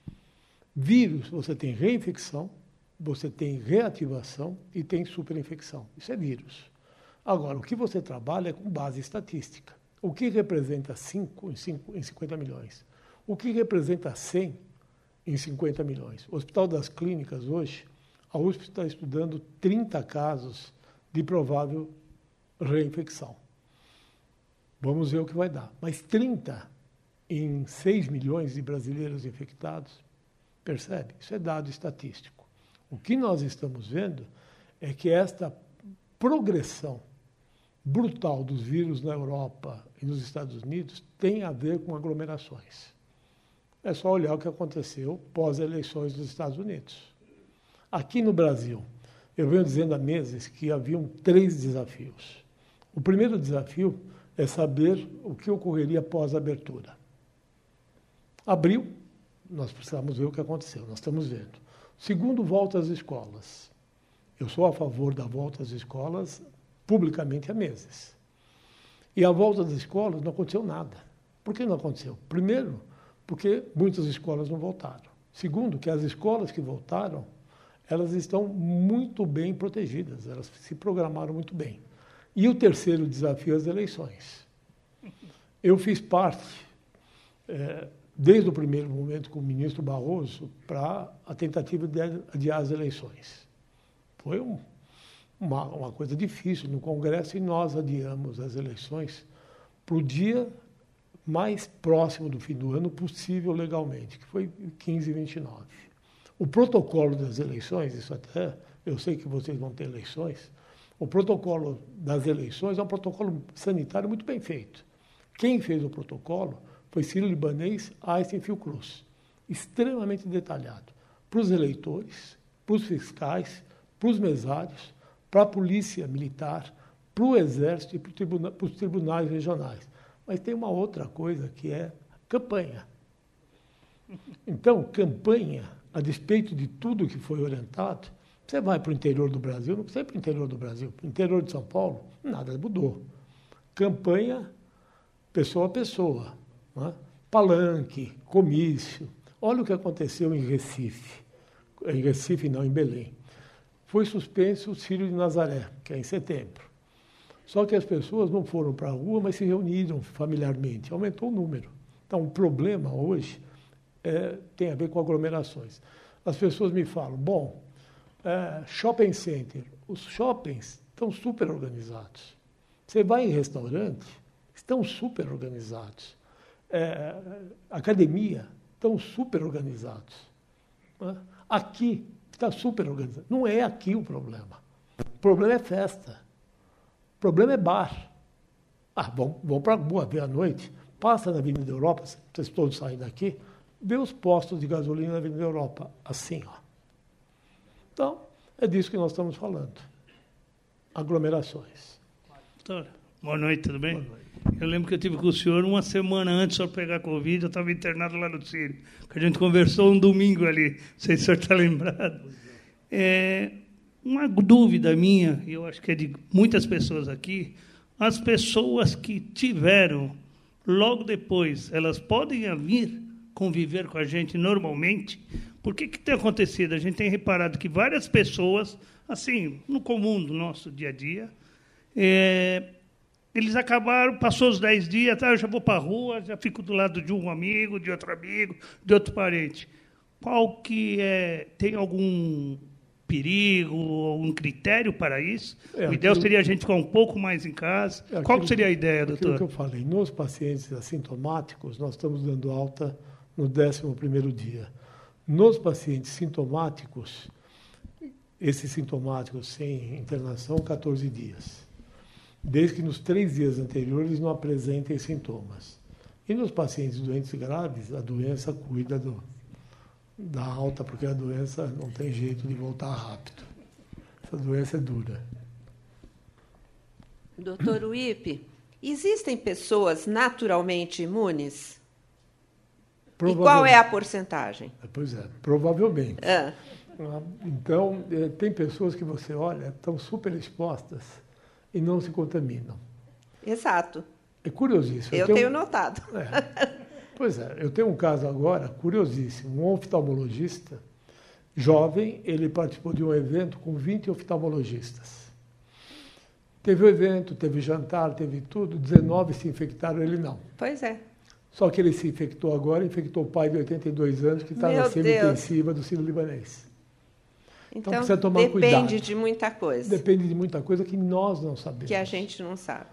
Vírus, você tem reinfecção, você tem reativação e tem superinfecção. Isso é vírus. Agora, o que você trabalha é com base estatística. O que representa cinco em cinquenta milhões? O que representa cem em cinquenta milhões? O Hospital das Clínicas, hoje, a U S P está estudando trinta casos de provável reinfecção. Vamos ver o que vai dar. Mas trinta em seis milhões de brasileiros infectados, percebe? Isso é dado estatístico. O que nós estamos vendo é que esta progressão brutal dos vírus na Europa e nos Estados Unidos tem a ver com aglomerações. É só olhar o que aconteceu pós-eleições dos Estados Unidos. Aqui no Brasil, eu venho dizendo há meses que haviam três desafios. O primeiro desafio é saber o que ocorreria pós-abertura. Abriu, nós precisamos ver o que aconteceu, nós estamos vendo. Segundo, volta às escolas. Eu sou a favor da volta às escolas publicamente há meses. E a volta das escolas não aconteceu nada. Por que não aconteceu? Primeiro, porque muitas escolas não voltaram. Segundo, que as escolas que voltaram, elas estão muito bem protegidas, elas se programaram muito bem. E o terceiro desafio é as eleições. Eu fiz parte, é, desde o primeiro momento com o ministro Barroso, para a tentativa de adiar as eleições. Foi um, uma, uma coisa difícil no Congresso e nós adiamos as eleições para o dia mais próximo do fim do ano possível legalmente, que foi quinze e vinte e nove. O protocolo das eleições, isso até, eu sei que vocês vão ter eleições, o protocolo das eleições é um protocolo sanitário muito bem feito. Quem fez o protocolo foi Sírio-Libanês, Einstein e Fiocruz. Extremamente detalhado. Para os eleitores, para os fiscais, para os mesários, para a polícia militar, para o exército e para, tribuna, para os tribunais regionais. Mas tem uma outra coisa que é campanha. Então, campanha, a despeito de tudo que foi orientado, você vai para o interior do Brasil, não precisa ir para o interior do Brasil, para o interior de São Paulo, nada mudou. Campanha, pessoa a pessoa, né? Palanque, comício. Olha o que aconteceu em Recife. em Recife não, em Belém. Foi suspenso o Círio de Nazaré, que é em setembro. Só que as pessoas não foram para a rua, mas se reuniram familiarmente, aumentou o número. Então, o problema hoje é, tem a ver com aglomerações. As pessoas me falam, bom, é, shopping center, os shoppings estão super organizados. Você vai em restaurante, estão super organizados. É, academia, estão super organizados. Né? Aqui está super organizado. Não é aqui o problema. O problema é festa. O problema é bar. Ah, vão, vão para a rua ver à noite, passa na Avenida Europa, vocês todos saem daqui, vê os postos de gasolina na Avenida Europa, assim, ó. Então, é disso que nós estamos falando. Aglomerações. Doutor, boa noite, tudo bem? Boa noite. Eu lembro que eu tive com o senhor uma semana antes de pegar Covid, eu estava internado lá no Círio, que a gente conversou um domingo ali, não sei se o senhor está lembrado. É, uma dúvida minha, e eu acho que é de muitas pessoas aqui, as pessoas que tiveram, logo depois, elas podem vir conviver com a gente normalmente? Por que que tem acontecido? A gente tem reparado que várias pessoas, assim, no comum do nosso dia a dia, é, eles acabaram, passou os dez dias, tá, eu já vou para a rua, já fico do lado de um amigo, de outro amigo, de outro parente. Qual que é, tem algum perigo, algum critério para isso? É, o ideal aquilo, seria a gente ficar um pouco mais em casa. É, Qual que seria a ideia, doutor? Aquilo que eu falei, nos pacientes assintomáticos, nós estamos dando alta no décimo primeiro dia. Nos pacientes sintomáticos, esses sintomáticos sem internação, catorze dias. Desde que nos três dias anteriores não apresentem sintomas. E nos pacientes doentes graves, a doença cuida do, da alta, porque a doença não tem jeito de voltar rápido. Essa doença é dura. Doutor Uípe, existem pessoas naturalmente imunes? E qual é a porcentagem? Pois é, provavelmente. Ah. Então, tem pessoas que você olha, estão super expostas e não se contaminam. Exato. É curiosíssimo. Eu, eu tenho, tenho notado. É, pois é, eu tenho um caso agora curiosíssimo. Um oftalmologista jovem, ele participou de um evento com vinte oftalmologistas. Teve o evento, teve jantar, teve tudo, dezenove se infectaram, ele não. Pois é. Só que ele se infectou agora, infectou o pai de oitenta e dois anos, que está na semi-intensiva do Sírio-Libanês. Então, então, precisa tomar depende cuidado. Depende de muita coisa. Depende de muita coisa que nós não sabemos. Que a gente não sabe.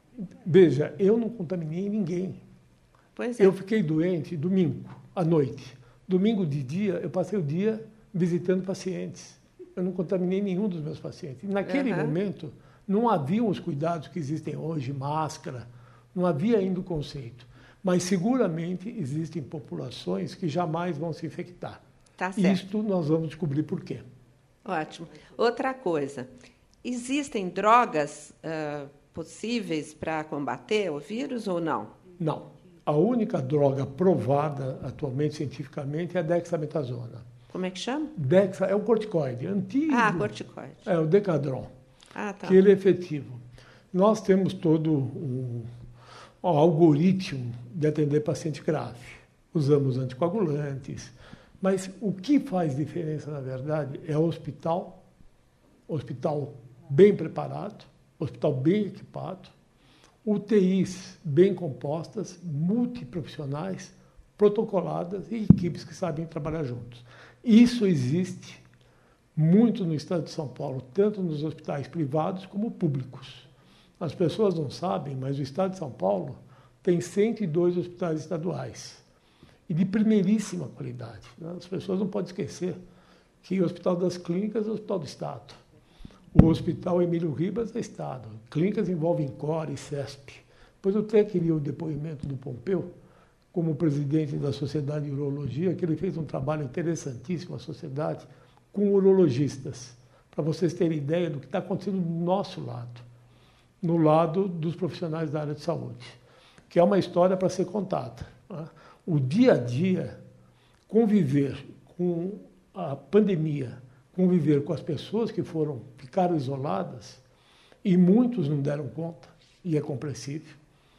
Veja, eu não contaminei ninguém. Pois é. Eu fiquei doente domingo, à noite. Domingo de dia, eu passei o dia visitando pacientes. Eu não contaminei nenhum dos meus pacientes. E naquele uhum. momento, não haviam os cuidados que existem hoje, máscara, não havia ainda o conceito. Mas seguramente existem populações que jamais vão se infectar. Tá certo. Isto nós vamos descobrir por quê. Ótimo. Outra coisa, existem drogas uh, possíveis para combater o vírus ou não? Não. A única droga provada atualmente cientificamente é a dexametasona. Como é que chama? Dexa é o corticoide antigo. Ah, corticoide. É o Decadron. Ah, tá. Que ele é efetivo. Nós temos todo um, um algoritmo de atender paciente grave. Usamos anticoagulantes. Mas o que faz diferença, na verdade, é o hospital, hospital bem preparado, hospital bem equipado, U T Is bem compostas, multiprofissionais, protocoladas e equipes que sabem trabalhar juntos. Isso existe muito no estado de São Paulo, tanto nos hospitais privados como públicos. As pessoas não sabem, mas o estado de São Paulo tem cento e dois hospitais estaduais. E de primeiríssima qualidade. As pessoas não podem esquecer que o Hospital das Clínicas é o Hospital do Estado. O Hospital Emílio Ribas é Estado. Clínicas envolvem C O R e C E S P. Depois eu até queria o depoimento do Pompeu, como presidente da Sociedade de Urologia, que ele fez um trabalho interessantíssimo à sociedade com urologistas, para vocês terem ideia do que está acontecendo do nosso lado, no lado dos profissionais da área de saúde, que é uma história para ser contada. Né? O dia a dia, conviver com a pandemia, conviver com as pessoas que foram, ficaram isoladas, e muitos não deram conta, e é compreensível,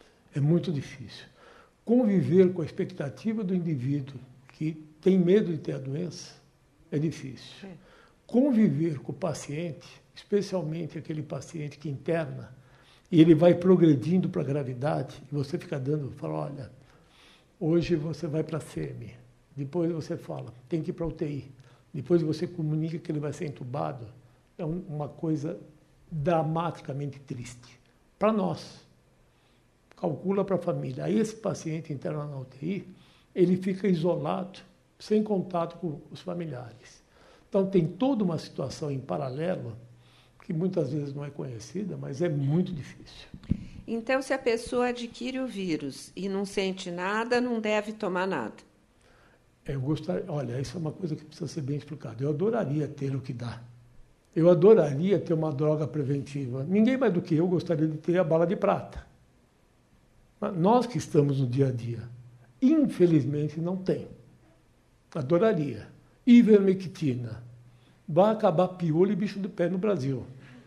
é muito difícil. Conviver com a expectativa do indivíduo que tem medo de ter a doença é difícil. É. Conviver com o paciente, especialmente aquele paciente que interna, e ele vai progredindo para a gravidade, e você fica dando, fala, olha, hoje você vai para a S E M, depois você fala, tem que ir para a U T I, depois você comunica que ele vai ser entubado, é um, uma coisa dramaticamente triste. Para nós, calcula para a família. Aí esse paciente interno na U T I, ele fica isolado, sem contato com os familiares. Então tem toda uma situação em paralelo, que muitas vezes não é conhecida, mas é muito difícil. Então, se a pessoa adquire o vírus e não sente nada, não deve tomar nada. Eu gostaria, olha, isso é uma coisa que precisa ser bem explicada. Eu adoraria ter o que dá. Eu adoraria ter uma droga preventiva. Ninguém mais do que eu gostaria de ter a bala de prata. Mas nós que estamos no dia a dia, infelizmente não tem. Adoraria. Ivermectina. Vai acabar piolho e bicho do pé no Brasil.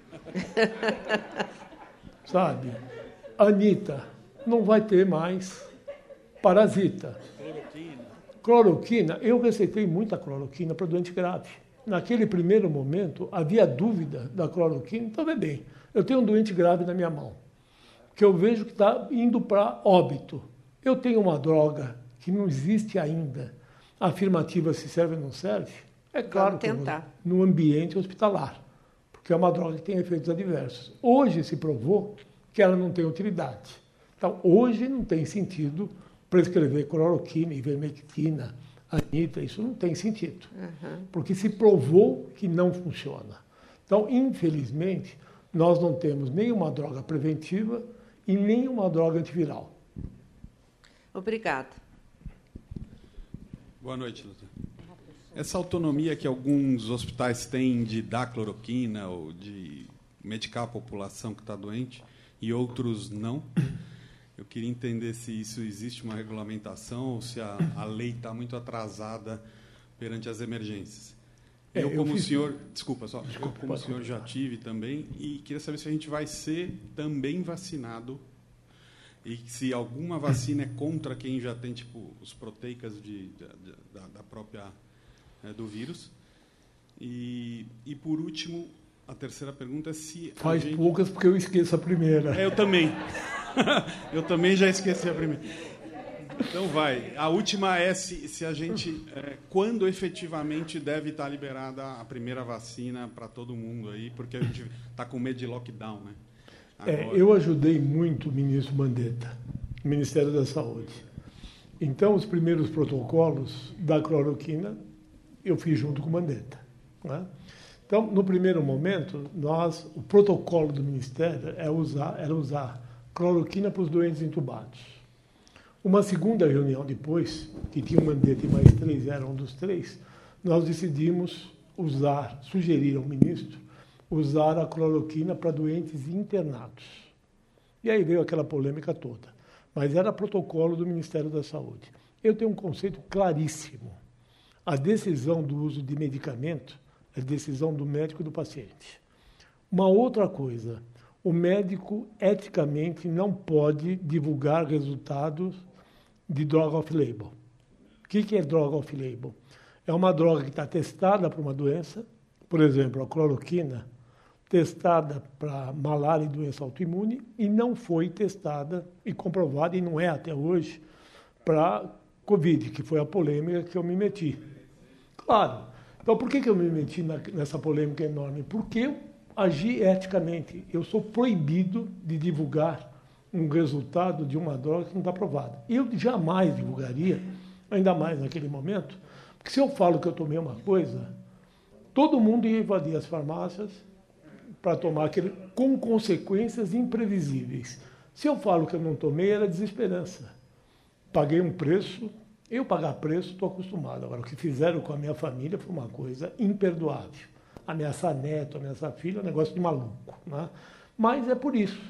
Sabe? Anitta, não vai ter mais parasita. Cloroquina. Cloroquina, eu receitei muita cloroquina para doente grave. Naquele primeiro momento, havia dúvida da cloroquina. Então, vê bem, eu tenho um doente grave na minha mão, que eu vejo que está indo para óbito. Eu tenho uma droga que não existe ainda, afirmativa se serve ou não serve. É claro que no ambiente hospitalar, porque é uma droga que tem efeitos adversos. Hoje se provou que ela não tem utilidade. Então, hoje não tem sentido prescrever cloroquina, ivermectina, Anitta, isso não tem sentido, uhum. Porque se provou que não funciona. Então, infelizmente, nós não temos nenhuma droga preventiva e nenhuma droga antiviral. Obrigada. Boa noite, doutor. Essa autonomia que alguns hospitais têm de dar cloroquina ou de medicar a população que está doente e outros não, eu queria entender se isso existe uma regulamentação ou se a, a lei está muito atrasada perante as emergências. É, eu, como eu fiz... senhor... Desculpa, só. Desculpa, eu, como senhor, já tive também e queria saber se a gente vai ser também vacinado e se alguma vacina é contra quem já tem, tipo, os proteicas de, de, da, da própria... do vírus. E, e, por último, a terceira pergunta é se... Faz gente... poucas, porque eu esqueço a primeira. É, eu também. Eu também já esqueci a primeira. Então, vai. A última é se, se a gente... É, quando efetivamente deve estar liberada a primeira vacina para todo mundo aí, porque a gente está com medo de lockdown, né? É, eu ajudei muito o ministro Mandetta, o Ministério da Saúde. Então, os primeiros protocolos da cloroquina eu fiz junto com o Mandetta, né? Então, no primeiro momento, nós, o protocolo do Ministério era usar, era usar cloroquina para os doentes entubados. Uma segunda reunião depois, que tinha o Mandetta e mais três, era um dos três, nós decidimos usar, sugerir ao ministro, usar a cloroquina para doentes internados. E aí veio aquela polêmica toda. Mas era protocolo do Ministério da Saúde. Eu tenho um conceito claríssimo. A decisão do uso de medicamento é decisão do médico e do paciente. Uma outra coisa, o médico eticamente não pode divulgar resultados de droga off-label. O que é droga off-label? É uma droga que está testada para uma doença, por exemplo, a cloroquina, testada para malária e doença autoimune, e não foi testada e comprovada, e não é até hoje, para Covid, que foi a polêmica que eu me meti. Claro. Então, por que que eu me meti na, nessa polêmica enorme? Porque eu agi eticamente. Eu sou proibido de divulgar um resultado de uma droga que não está aprovada. Eu jamais divulgaria, ainda mais naquele momento, porque se eu falo que eu tomei uma coisa, todo mundo ia invadir as farmácias para tomar aquele, com consequências imprevisíveis. Se eu falo que eu não tomei, era desesperança. Paguei um preço. Eu pagar preço, estou acostumado. Agora, o que fizeram com a minha família foi uma coisa imperdoável. Ameaçar neto, ameaçar filho, é um negócio de maluco, né? Mas é por isso.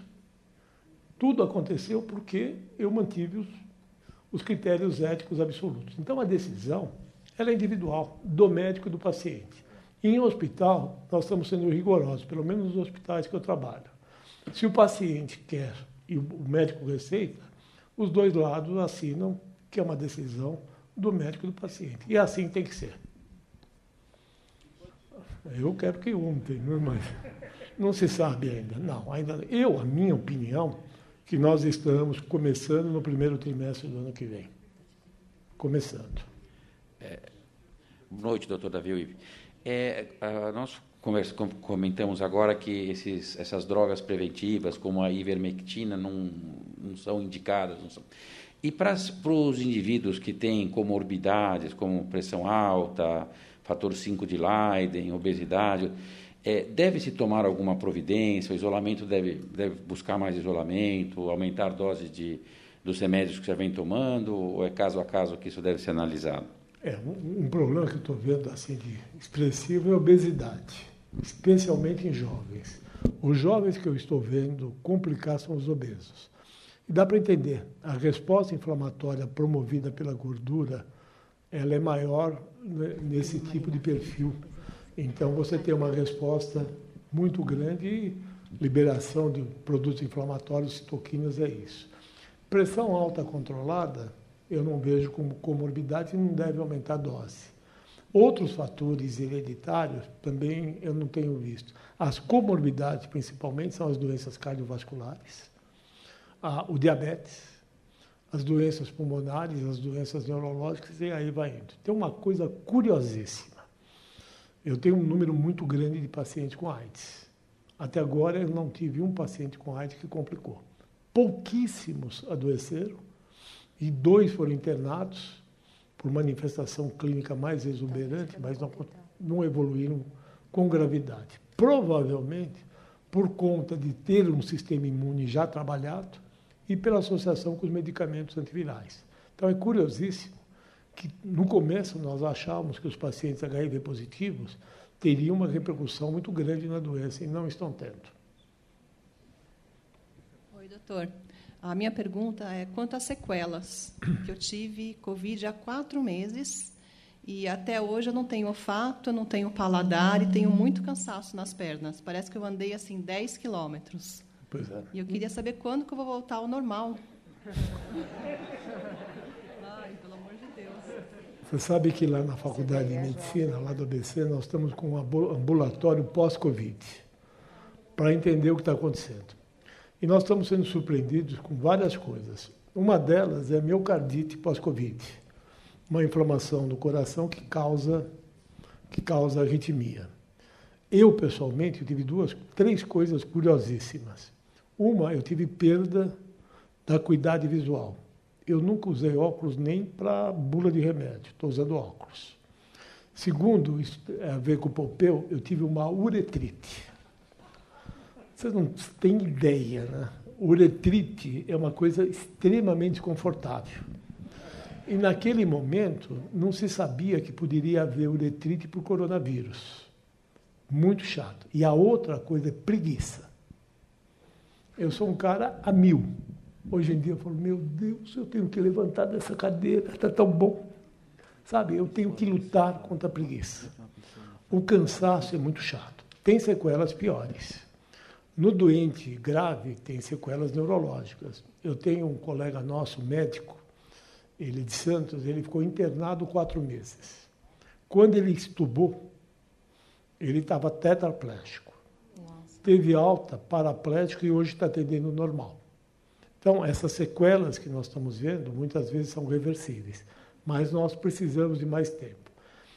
Tudo aconteceu porque eu mantive os, os critérios éticos absolutos. Então, a decisão ela é individual, do médico e do paciente. Em hospital, nós estamos sendo rigorosos, pelo menos nos hospitais que eu trabalho. Se o paciente quer e o médico receita, os dois lados assinam que é uma decisão do médico e do paciente. E assim tem que ser. Eu quero que ontem, não, mas não se sabe ainda. Não, ainda. Eu, a minha opinião, que nós estamos começando no primeiro trimestre do ano que vem. Começando. É, boa noite, doutor Davi Uive. É, a, nós conversa, comentamos agora que esses, essas drogas preventivas, como a ivermectina, não, não são indicadas. Não são. E para, para os indivíduos que têm comorbidades, como pressão alta, fator cinco de Leiden, obesidade, é, deve-se tomar alguma providência? O isolamento deve, deve buscar mais isolamento, aumentar doses de, dos remédios que já vem tomando, ou é caso a caso que isso deve ser analisado? É, um, um problema que eu estou vendo assim, de expressivo é a obesidade, especialmente em jovens. Os jovens que eu estou vendo complicar são os obesos. E dá para entender, a resposta inflamatória promovida pela gordura, ela é maior nesse tipo de perfil. Então, você tem uma resposta muito grande e liberação de produtos inflamatórios, citoquinas, é isso. Pressão alta controlada, eu não vejo como comorbidade e não deve aumentar a dose. Outros fatores hereditários também eu não tenho visto. As comorbidades, principalmente, são as doenças cardiovasculares, Ah, o diabetes, as doenças pulmonares, as doenças neurológicas, e aí vai indo. Tem uma coisa curiosíssima. Eu tenho um número muito grande de pacientes com AIDS. Até agora, eu não tive um paciente com AIDS que complicou. Pouquíssimos adoeceram e dois foram internados por manifestação clínica mais exuberante, mas não, não evoluíram com gravidade. Provavelmente, por conta de ter um sistema imune já trabalhado, e pela associação com os medicamentos antivirais. Então, é curiosíssimo que, no começo, nós achávamos que os pacientes H I V positivos teriam uma repercussão muito grande na doença e não estão tendo. Oi, doutor. A minha pergunta é quanto às sequelas, que eu tive Covid há quatro meses e até hoje eu não tenho olfato, eu não tenho paladar e tenho muito cansaço nas pernas. Parece que eu andei assim dez quilômetros. Pois é. E eu queria saber quando que eu vou voltar ao normal. Ai, pelo amor de Deus. Você sabe que lá na Faculdade de Medicina, lá do A B C, nós estamos com um ambulatório pós-Covid, para entender o que está acontecendo. E nós estamos sendo surpreendidos com várias coisas. Uma delas é a miocardite pós-Covid, uma inflamação do coração que causa, que causa arritmia. Eu, pessoalmente, eu tive duas, três coisas curiosíssimas. Uma, eu tive perda da acuidade visual. Eu nunca usei óculos nem para bula de remédio, estou usando óculos. Segundo, isso tem a ver com o Pompeu, eu tive uma uretrite. Vocês não têm ideia, né? Uretrite é uma coisa extremamente desconfortável. E naquele momento, não se sabia que poderia haver uretrite por coronavírus. Muito chato. E a outra coisa é preguiça. Eu sou um cara a mil. Hoje em dia eu falo, meu Deus, eu tenho que levantar dessa cadeira, está tão bom. Sabe, eu tenho que lutar contra a preguiça. O cansaço é muito chato. Tem sequelas piores. No doente grave, tem sequelas neurológicas. Eu tenho um colega nosso, médico, ele de Santos, ele ficou internado quatro meses. Quando ele estubou, ele estava tetraplégico. Nossa. Teve alta, paraplégico e hoje está atendendo normal. Então, essas sequelas que nós estamos vendo, muitas vezes são reversíveis, mas nós precisamos de mais tempo.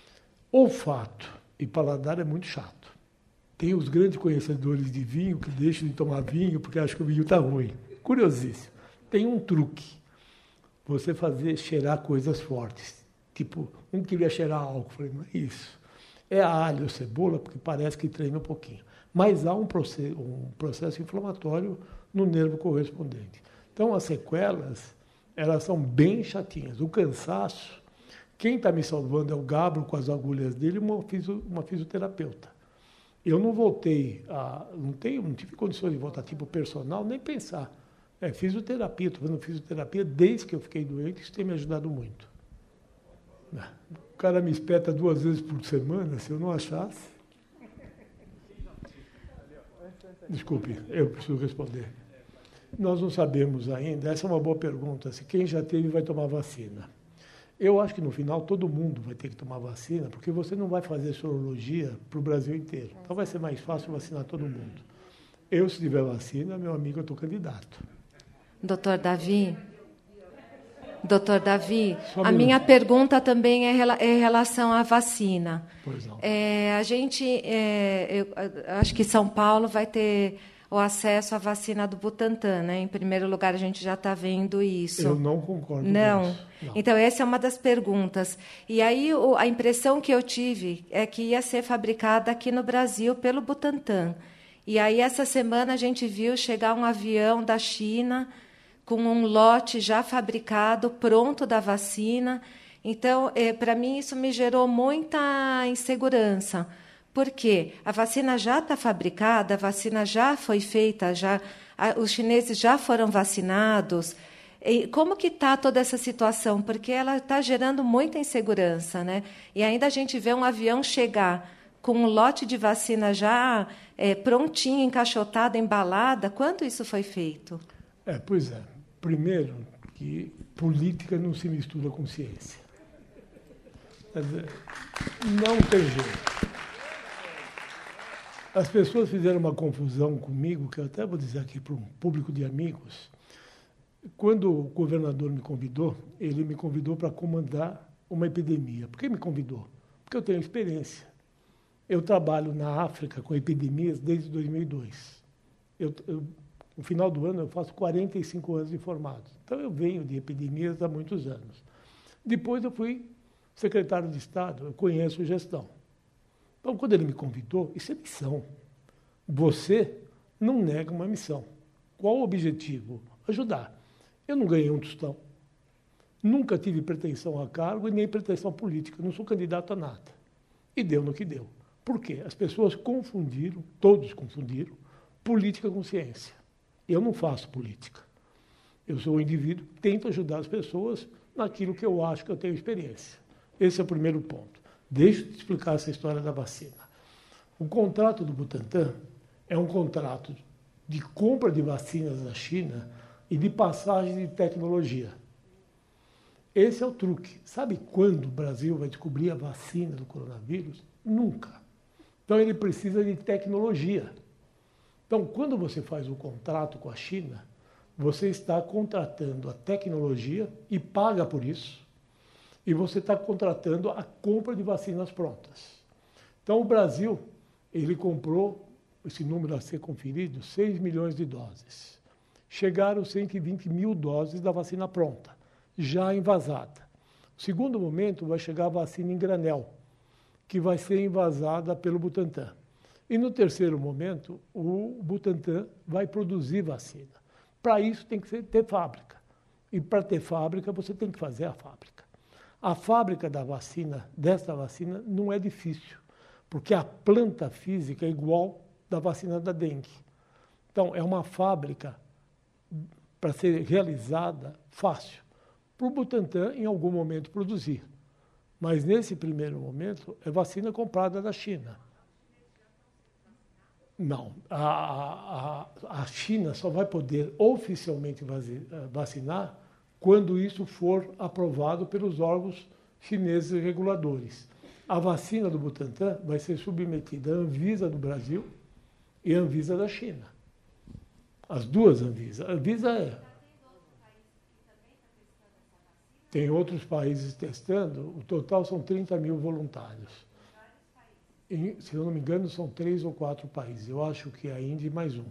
Olfato e paladar é muito chato. Tem os grandes conhecedores de vinho que deixam de tomar vinho porque acham que o vinho está ruim. Curiosíssimo. Tem um truque. Você fazer cheirar coisas fortes. Tipo, um queria cheirar álcool. Falei, não é isso. É alho ou cebola, porque parece que treina um pouquinho. Mas há um processo, um processo inflamatório no nervo correspondente. Então, as sequelas, elas são bem chatinhas. O cansaço, quem está me salvando é o Gabro com as agulhas dele e uma, fisio, uma fisioterapeuta. Eu não voltei, a, não, tenho, não tive condições de voltar tipo personal, nem pensar. É fisioterapia, estou fazendo fisioterapia desde que eu fiquei doente, isso tem me ajudado muito. O cara me espeta duas vezes por semana, se eu não achasse. Desculpe, eu preciso responder. Nós não sabemos ainda, essa é uma boa pergunta, se quem já teve vai tomar vacina. Eu acho que, no final, todo mundo vai ter que tomar vacina, porque você não vai fazer sorologia para o Brasil inteiro. Então, vai ser mais fácil vacinar todo mundo. Eu, se tiver vacina, meu amigo, eu estou candidato. Doutor Davi, doutor Davi, a minha pergunta também é em relação à vacina. Pois não. É, a gente, é, eu acho que São Paulo vai ter o acesso à vacina do Butantan, né? Em primeiro lugar, a gente já está vendo isso. Eu não concordo não. com isso. Não. Então, essa é uma das perguntas. E aí, o, a impressão que eu tive é que ia ser fabricada aqui no Brasil pelo Butantan. E aí, essa semana, a gente viu chegar um avião da China com um lote já fabricado, pronto da vacina. Então, é, para mim, isso me gerou muita insegurança. Por quê? A vacina já está fabricada, a vacina já foi feita, já, a, os chineses já foram vacinados. E como que está toda essa situação? Porque ela está gerando muita insegurança, né? E ainda a gente vê um avião chegar com um lote de vacina já é, prontinho, encaixotada, embalada. Quando isso foi feito? É, pois é. Primeiro, que política não se mistura com ciência. Quer dizer, não tem jeito. As pessoas fizeram uma confusão comigo, que eu até vou dizer aqui para um público de amigos. Quando o governador me convidou, ele me convidou para comandar uma epidemia. Por que me convidou? Porque eu tenho experiência. Eu trabalho na África com epidemias desde dois mil e dois. Eu, eu, no final do ano, eu faço quarenta e cinco anos de formado. Então, eu venho de epidemias há muitos anos. Depois, eu fui secretário de Estado, eu conheço gestão. Então, quando ele me convidou, isso é missão. Você não nega uma missão. Qual o objetivo? Ajudar. Eu não ganhei um tostão. Nunca tive pretensão a cargo e nem pretensão política. Não sou candidato a nada. E deu no que deu. Por quê? As pessoas confundiram, todos confundiram, política com ciência. Eu não faço política. Eu sou um indivíduo que tento ajudar as pessoas naquilo que eu acho que eu tenho experiência. Esse é o primeiro ponto. Deixa eu te explicar essa história da vacina. O contrato do Butantan é um contrato de compra de vacinas da China e de passagem de tecnologia. Esse é o truque. Sabe quando o Brasil vai descobrir a vacina do coronavírus? Nunca. Então, ele precisa de tecnologia. Então, quando você faz o contrato com a China, você está contratando a tecnologia e paga por isso. E você está contratando a compra de vacinas prontas. Então, o Brasil, ele comprou, esse número a ser conferido, seis milhões de doses. Chegaram cento e vinte mil doses da vacina pronta, já envasada. No segundo momento, vai chegar a vacina em granel, que vai ser envasada pelo Butantan. E, no terceiro momento, o Butantan vai produzir vacina. Para isso, tem que ter fábrica. E, para ter fábrica, você tem que fazer a fábrica. A fábrica da vacina, dessa vacina, não é difícil, porque a planta física é igual da vacina da dengue. Então, é uma fábrica para ser realizada fácil. Para o Butantan, em algum momento, produzir. Mas, nesse primeiro momento, é vacina comprada da China. Não. A, a, a China só vai poder oficialmente vacinar quando isso for aprovado pelos órgãos chineses reguladores. A vacina do Butantan vai ser submetida à Anvisa do Brasil e à Anvisa da China. As duas Anvisa. A Anvisa é... Tem outros países testando, o total são trinta mil voluntários. Em, se eu não me engano, são três ou quatro países. Eu acho que é a Índia e mais um.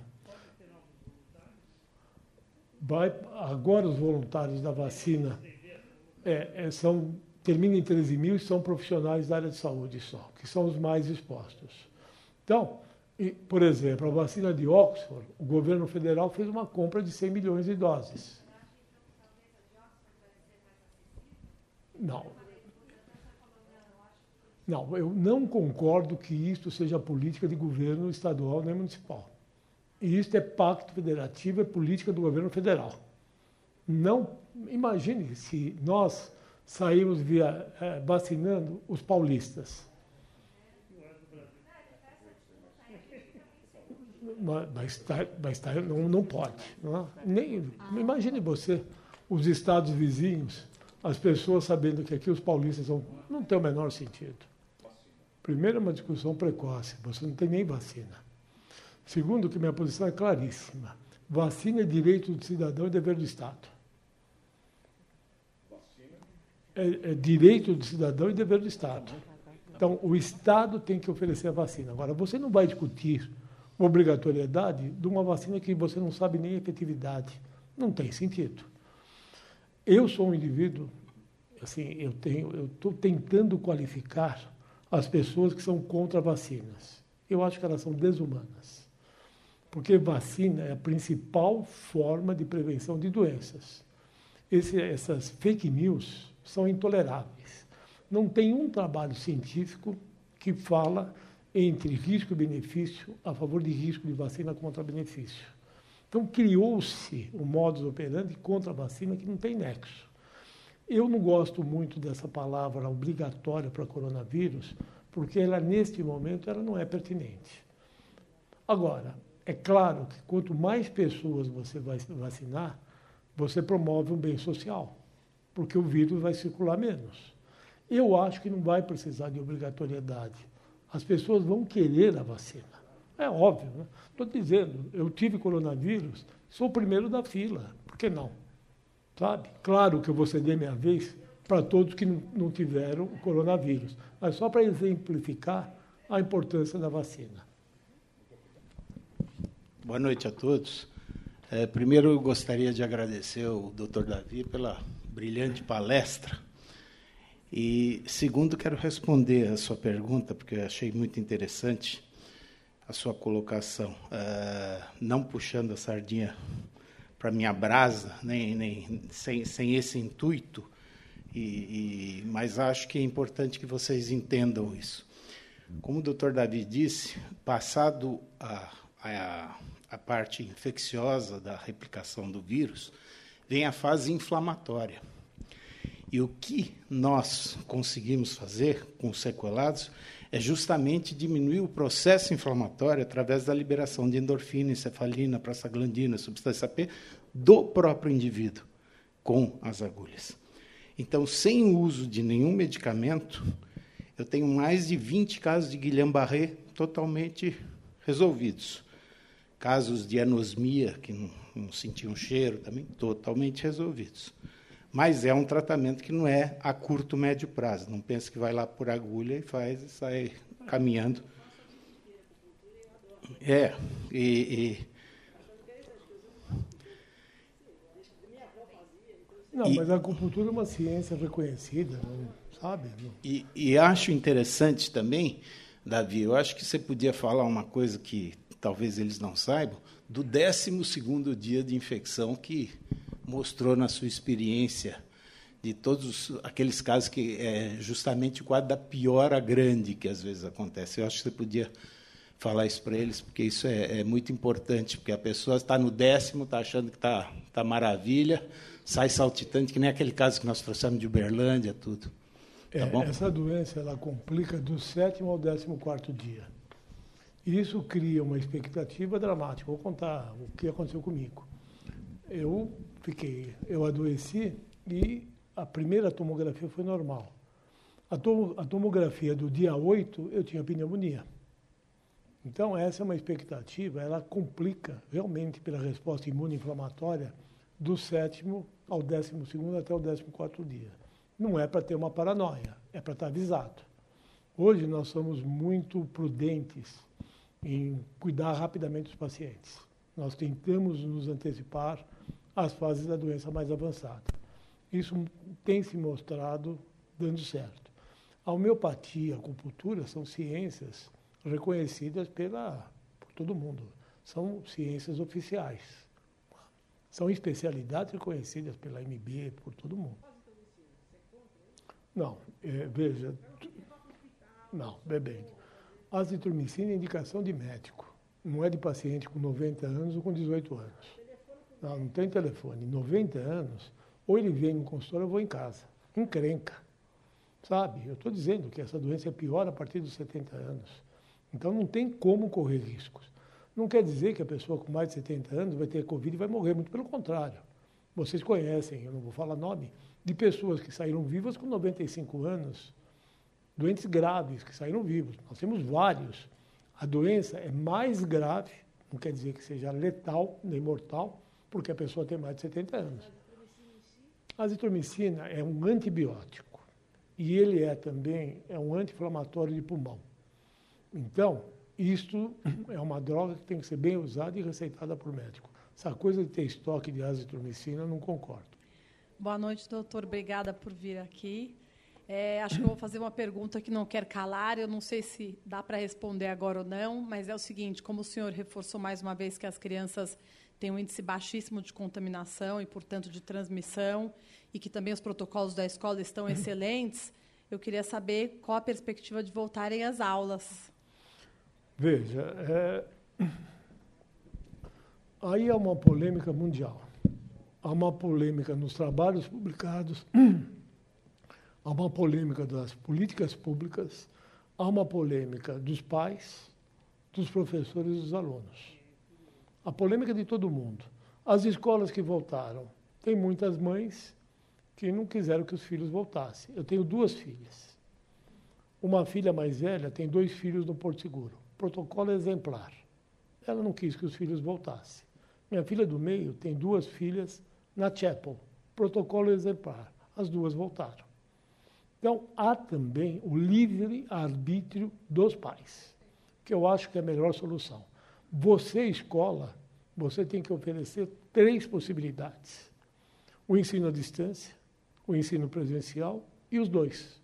Vai, agora os voluntários da vacina é, é, são, terminam em treze mil e são profissionais da área de saúde só, que são os mais expostos. Então, e, por exemplo, a vacina de Oxford, o governo federal fez uma compra de cem milhões de doses. Não. Não, eu não concordo que isso seja política de governo estadual nem municipal. E isso é pacto federativo, é política do governo federal. Não, imagine se nós saímos via, é, vacinando os paulistas. Mas, mas, está, mas está, não, não pode. Não é? Nem, imagine você, os estados vizinhos as pessoas sabendo que aqui os paulistas são, não tem o menor sentido. Primeiro, é uma discussão precoce, você não tem nem vacina. Segundo, que minha posição é claríssima. Vacina é direito do cidadão e dever do Estado. É, é direito do cidadão e dever do Estado. Então, o Estado tem que oferecer a vacina. Agora, você não vai discutir obrigatoriedade de uma vacina que você não sabe nem a efetividade. Não tem sentido. Eu sou um indivíduo, assim, eu tenho, eu estou tentando qualificar as pessoas que são contra vacinas. Eu acho que elas são desumanas. Porque vacina é a principal forma de prevenção de doenças. Esse, essas fake news são intoleráveis. Não tem um trabalho científico que fala entre risco e benefício a favor de risco de vacina contra benefício. Então, criou-se um modus operandi contra a vacina que não tem nexo. Eu não gosto muito dessa palavra obrigatória para coronavírus, porque ela, neste momento, ela não é pertinente. Agora, é claro que quanto mais pessoas você vai vacinar, você promove um bem social, porque o vírus vai circular menos. Eu acho que não vai precisar de obrigatoriedade. As pessoas vão querer a vacina. É óbvio, né? Estou dizendo, eu tive coronavírus, sou o primeiro da fila. Por que não? Sabe? Claro que eu vou ceder minha vez para todos que não, não tiveram o coronavírus, mas só para exemplificar a importância da vacina. Boa noite a todos. É, primeiro, eu gostaria de agradecer ao doutor Davi pela brilhante palestra. E, segundo, quero responder a sua pergunta, porque eu achei muito interessante a sua colocação, uh, não puxando a sardinha para minha brasa, nem, nem, sem, sem esse intuito, e, e, mas acho que é importante que vocês entendam isso. Como o doutor Davi disse, passado a, a, a parte infecciosa da replicação do vírus, vem a fase inflamatória. E o que nós conseguimos fazer com os sequelados é justamente diminuir o processo inflamatório através da liberação de endorfina, encefalina, prostaglandina, substância P, do próprio indivíduo com as agulhas. Então, sem o uso de nenhum medicamento, eu tenho mais de vinte casos de Guillain-Barré totalmente resolvidos. Casos de anosmia, que não, não sentiam cheiro, também totalmente resolvidos. Mas é um tratamento que não é a curto, médio prazo. Não pense que vai lá por agulha e faz e sai caminhando. É, e... e não, mas a acupuntura é uma ciência reconhecida, não, sabe? Não. E, e acho interessante também, Davi, eu acho que você podia falar uma coisa que talvez eles não saibam, do décimo segundo dia de infecção que mostrou na sua experiência de todos aqueles casos que é justamente o quadro da piora grande que às vezes acontece. Eu acho que você podia falar isso para eles, porque isso é, é muito importante, porque a pessoa está no décimo, está achando que está tá maravilha, sai saltitante, que nem aquele caso que nós trouxemos de Uberlândia, tudo. Tá É, bom? essa doença ela complica do sétimo ao décimo quarto dia. E isso cria uma expectativa dramática. Vou contar o que aconteceu comigo. Eu fiquei, eu adoeci e a primeira tomografia foi normal. A, tom, a tomografia do dia oito, eu tinha pneumonia. Então, essa é uma expectativa, ela complica realmente pela resposta imunoinflamatória do sétimo ao décimo segundo até o décimo quarto dia. Não é para ter uma paranoia, é para estar avisado. Hoje nós somos muito prudentes em cuidar rapidamente dos pacientes. Nós tentamos nos antecipar às fases da doença mais avançada. Isso tem se mostrado dando certo. A homeopatia, a acupuntura são ciências reconhecidas pela, por todo mundo. São ciências oficiais. São especialidades reconhecidas pela M B, por todo mundo. Não, é, veja... Não, bem. Azitromicina é indicação de médico. Não é de paciente com noventa anos ou com dezoito anos. Não, não tem telefone. noventa anos, ou ele vem no consultório ou eu vou em casa. Encrenca. Sabe? Eu estou dizendo que essa doença é pior a partir dos setenta anos. Então não tem como correr riscos. Não quer dizer que a pessoa com mais de setenta anos vai ter Covid e vai morrer, muito pelo contrário. Vocês conhecem, eu não vou falar nome, de pessoas que saíram vivas com noventa e cinco anos, doentes graves que saíram vivos. Nós temos vários. A doença é mais grave, não quer dizer que seja letal nem mortal, porque a pessoa tem mais de setenta anos. A azitromicina é um antibiótico e ele é também é um anti-inflamatório de pulmão. Então, isto é uma droga que tem que ser bem usada e receitada por médico. Essa coisa de ter estoque de azitromicina, eu não concordo. Boa noite, doutor. Obrigada por vir aqui. É, acho que eu vou fazer uma pergunta que não quer calar. Eu não sei se dá para responder agora ou não, mas é o seguinte, como o senhor reforçou mais uma vez que as crianças têm um índice baixíssimo de contaminação e, portanto, de transmissão, e que também os protocolos da escola estão excelentes, eu queria saber qual a perspectiva de voltarem às aulas. Veja, é... aí há uma polêmica mundial. Há uma polêmica nos trabalhos publicados, há uma polêmica das políticas públicas, há uma polêmica dos pais, dos professores e dos alunos. A polêmica de todo mundo. As escolas que voltaram, tem muitas mães que não quiseram que os filhos voltassem. Eu tenho duas filhas. Uma filha mais velha tem dois filhos no Porto Seguro. Protocolo exemplar. Ela não quis que os filhos voltassem. Minha filha do meio tem duas filhas na Chapel. Protocolo exemplar. As duas voltaram. Então, há também o livre-arbítrio dos pais, que eu acho que é a melhor solução. Você, escola, você tem que oferecer três possibilidades. O ensino à distância, o ensino presencial e os dois.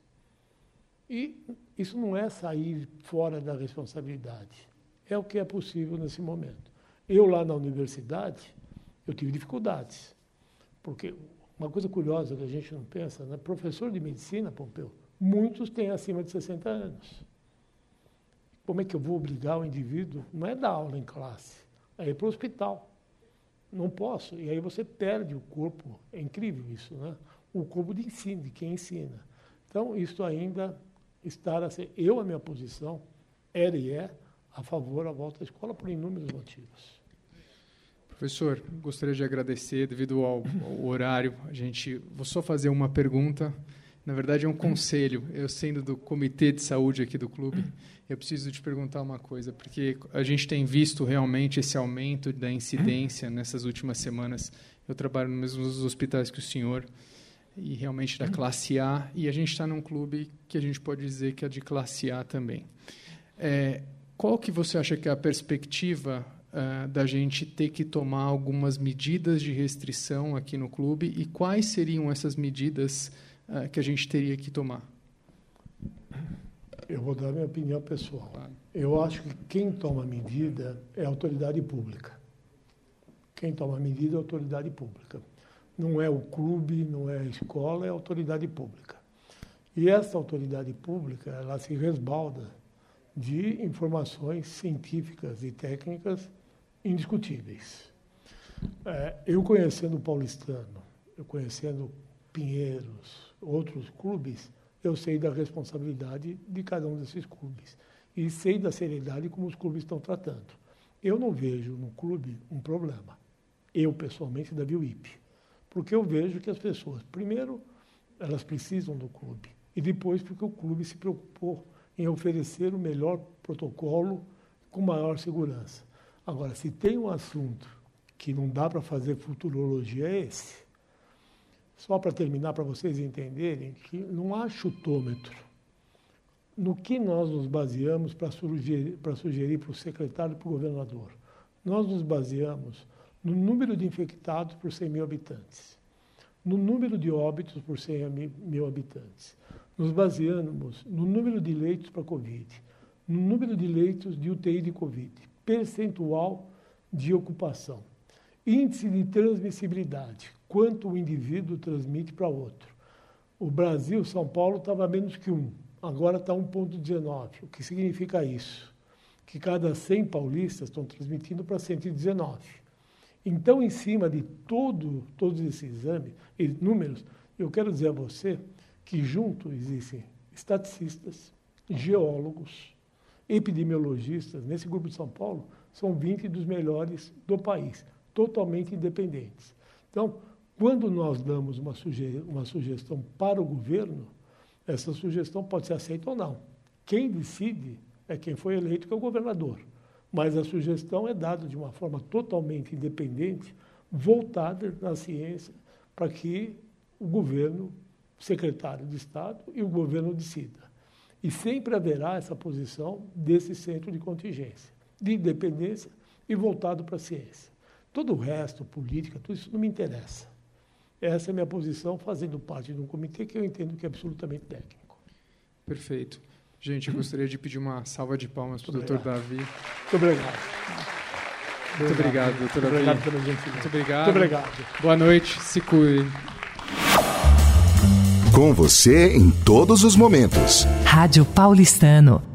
E isso não é sair fora da responsabilidade. É o que é possível nesse momento. Eu, lá na universidade, eu tive dificuldades. Porque uma coisa curiosa que a gente não pensa, né? Professor de medicina, Pompeu, muitos têm acima de sessenta anos. Como é que eu vou obrigar o indivíduo? Não é dar aula em classe, é ir para o hospital. Não posso. E aí você perde o corpo. É incrível isso, né? O corpo de ensino, de quem ensina. Então, isso ainda está a ser... Eu, a minha posição, era e é a favor da volta à escola por inúmeros motivos. Professor, gostaria de agradecer, devido ao, ao horário, a gente... Vou só fazer uma pergunta. Na verdade, é um conselho. Eu, sendo do Comitê de Saúde aqui do clube, eu preciso te perguntar uma coisa, porque a gente tem visto realmente esse aumento da incidência nessas últimas semanas. Eu trabalho nos mesmos hospitais que o senhor, e realmente da classe A, e a gente está num clube que a gente pode dizer que é de classe A também. É, qual que você acha que é a perspectiva uh, da gente ter que tomar algumas medidas de restrição aqui no clube, e quais seriam essas medidas uh, que a gente teria que tomar? Eu vou dar a minha opinião pessoal. Claro. Eu acho que quem toma medida é a autoridade pública. Quem toma medida é a autoridade pública. Não é o clube, não é a escola, é a autoridade pública. E essa autoridade pública, ela se resbalda de informações científicas e técnicas indiscutíveis. É, eu conhecendo o Paulistano, eu conhecendo Pinheiros, outros clubes, eu sei da responsabilidade de cada um desses clubes. E sei da seriedade como os clubes estão tratando. Eu não vejo no clube um problema. Eu, pessoalmente, da V I P. Porque eu vejo que as pessoas, primeiro, elas precisam do clube. E depois, porque o clube se preocupou em oferecer o melhor protocolo com maior segurança. Agora, se tem um assunto que não dá para fazer futurologia, é esse. Só para terminar, para vocês entenderem que não há chutômetro. No que nós nos baseamos para sugerir, para sugerir para o secretário e para o governador? Nós nos baseamos no número de infectados por cem mil habitantes, no número de óbitos por cem mil habitantes. Nos baseamos no número de leitos para Covid, no número de leitos de U T I de Covid, percentual de ocupação, índice de transmissibilidade, quanto o indivíduo transmite para outro. O Brasil, São Paulo, estava menos que um, agora está um vírgula dezenove. O que significa isso? Que cada cem paulistas estão transmitindo para cento e dezenove. Então, em cima de todo, todos esses exames e números, eu quero dizer a você que junto existem estaticistas, geólogos, epidemiologistas. Nesse grupo de São Paulo, são vinte dos melhores do país, totalmente independentes. Então, Quando nós damos uma, suge uma sugestão para o governo, essa sugestão pode ser aceita ou não. Quem decide é quem foi eleito, que é o governador. Mas a sugestão é dada de uma forma totalmente independente, voltada na ciência, para que o governo, o secretário de Estado e o governo decida. E sempre haverá essa posição desse centro de contingência, de independência e voltado para a ciência. Todo o resto, política, tudo isso não me interessa. Essa é a minha posição, fazendo parte de um comitê que eu entendo que é absolutamente técnico. Perfeito. Gente, eu gostaria de pedir uma salva de palmas para o doutor Davi. Muito obrigado. Muito obrigado, doutor Davi. Obrigado pela gentileza. Muito obrigado. Muito obrigado. Boa noite, se cuidem. Com você em todos os momentos. Rádio Paulistano.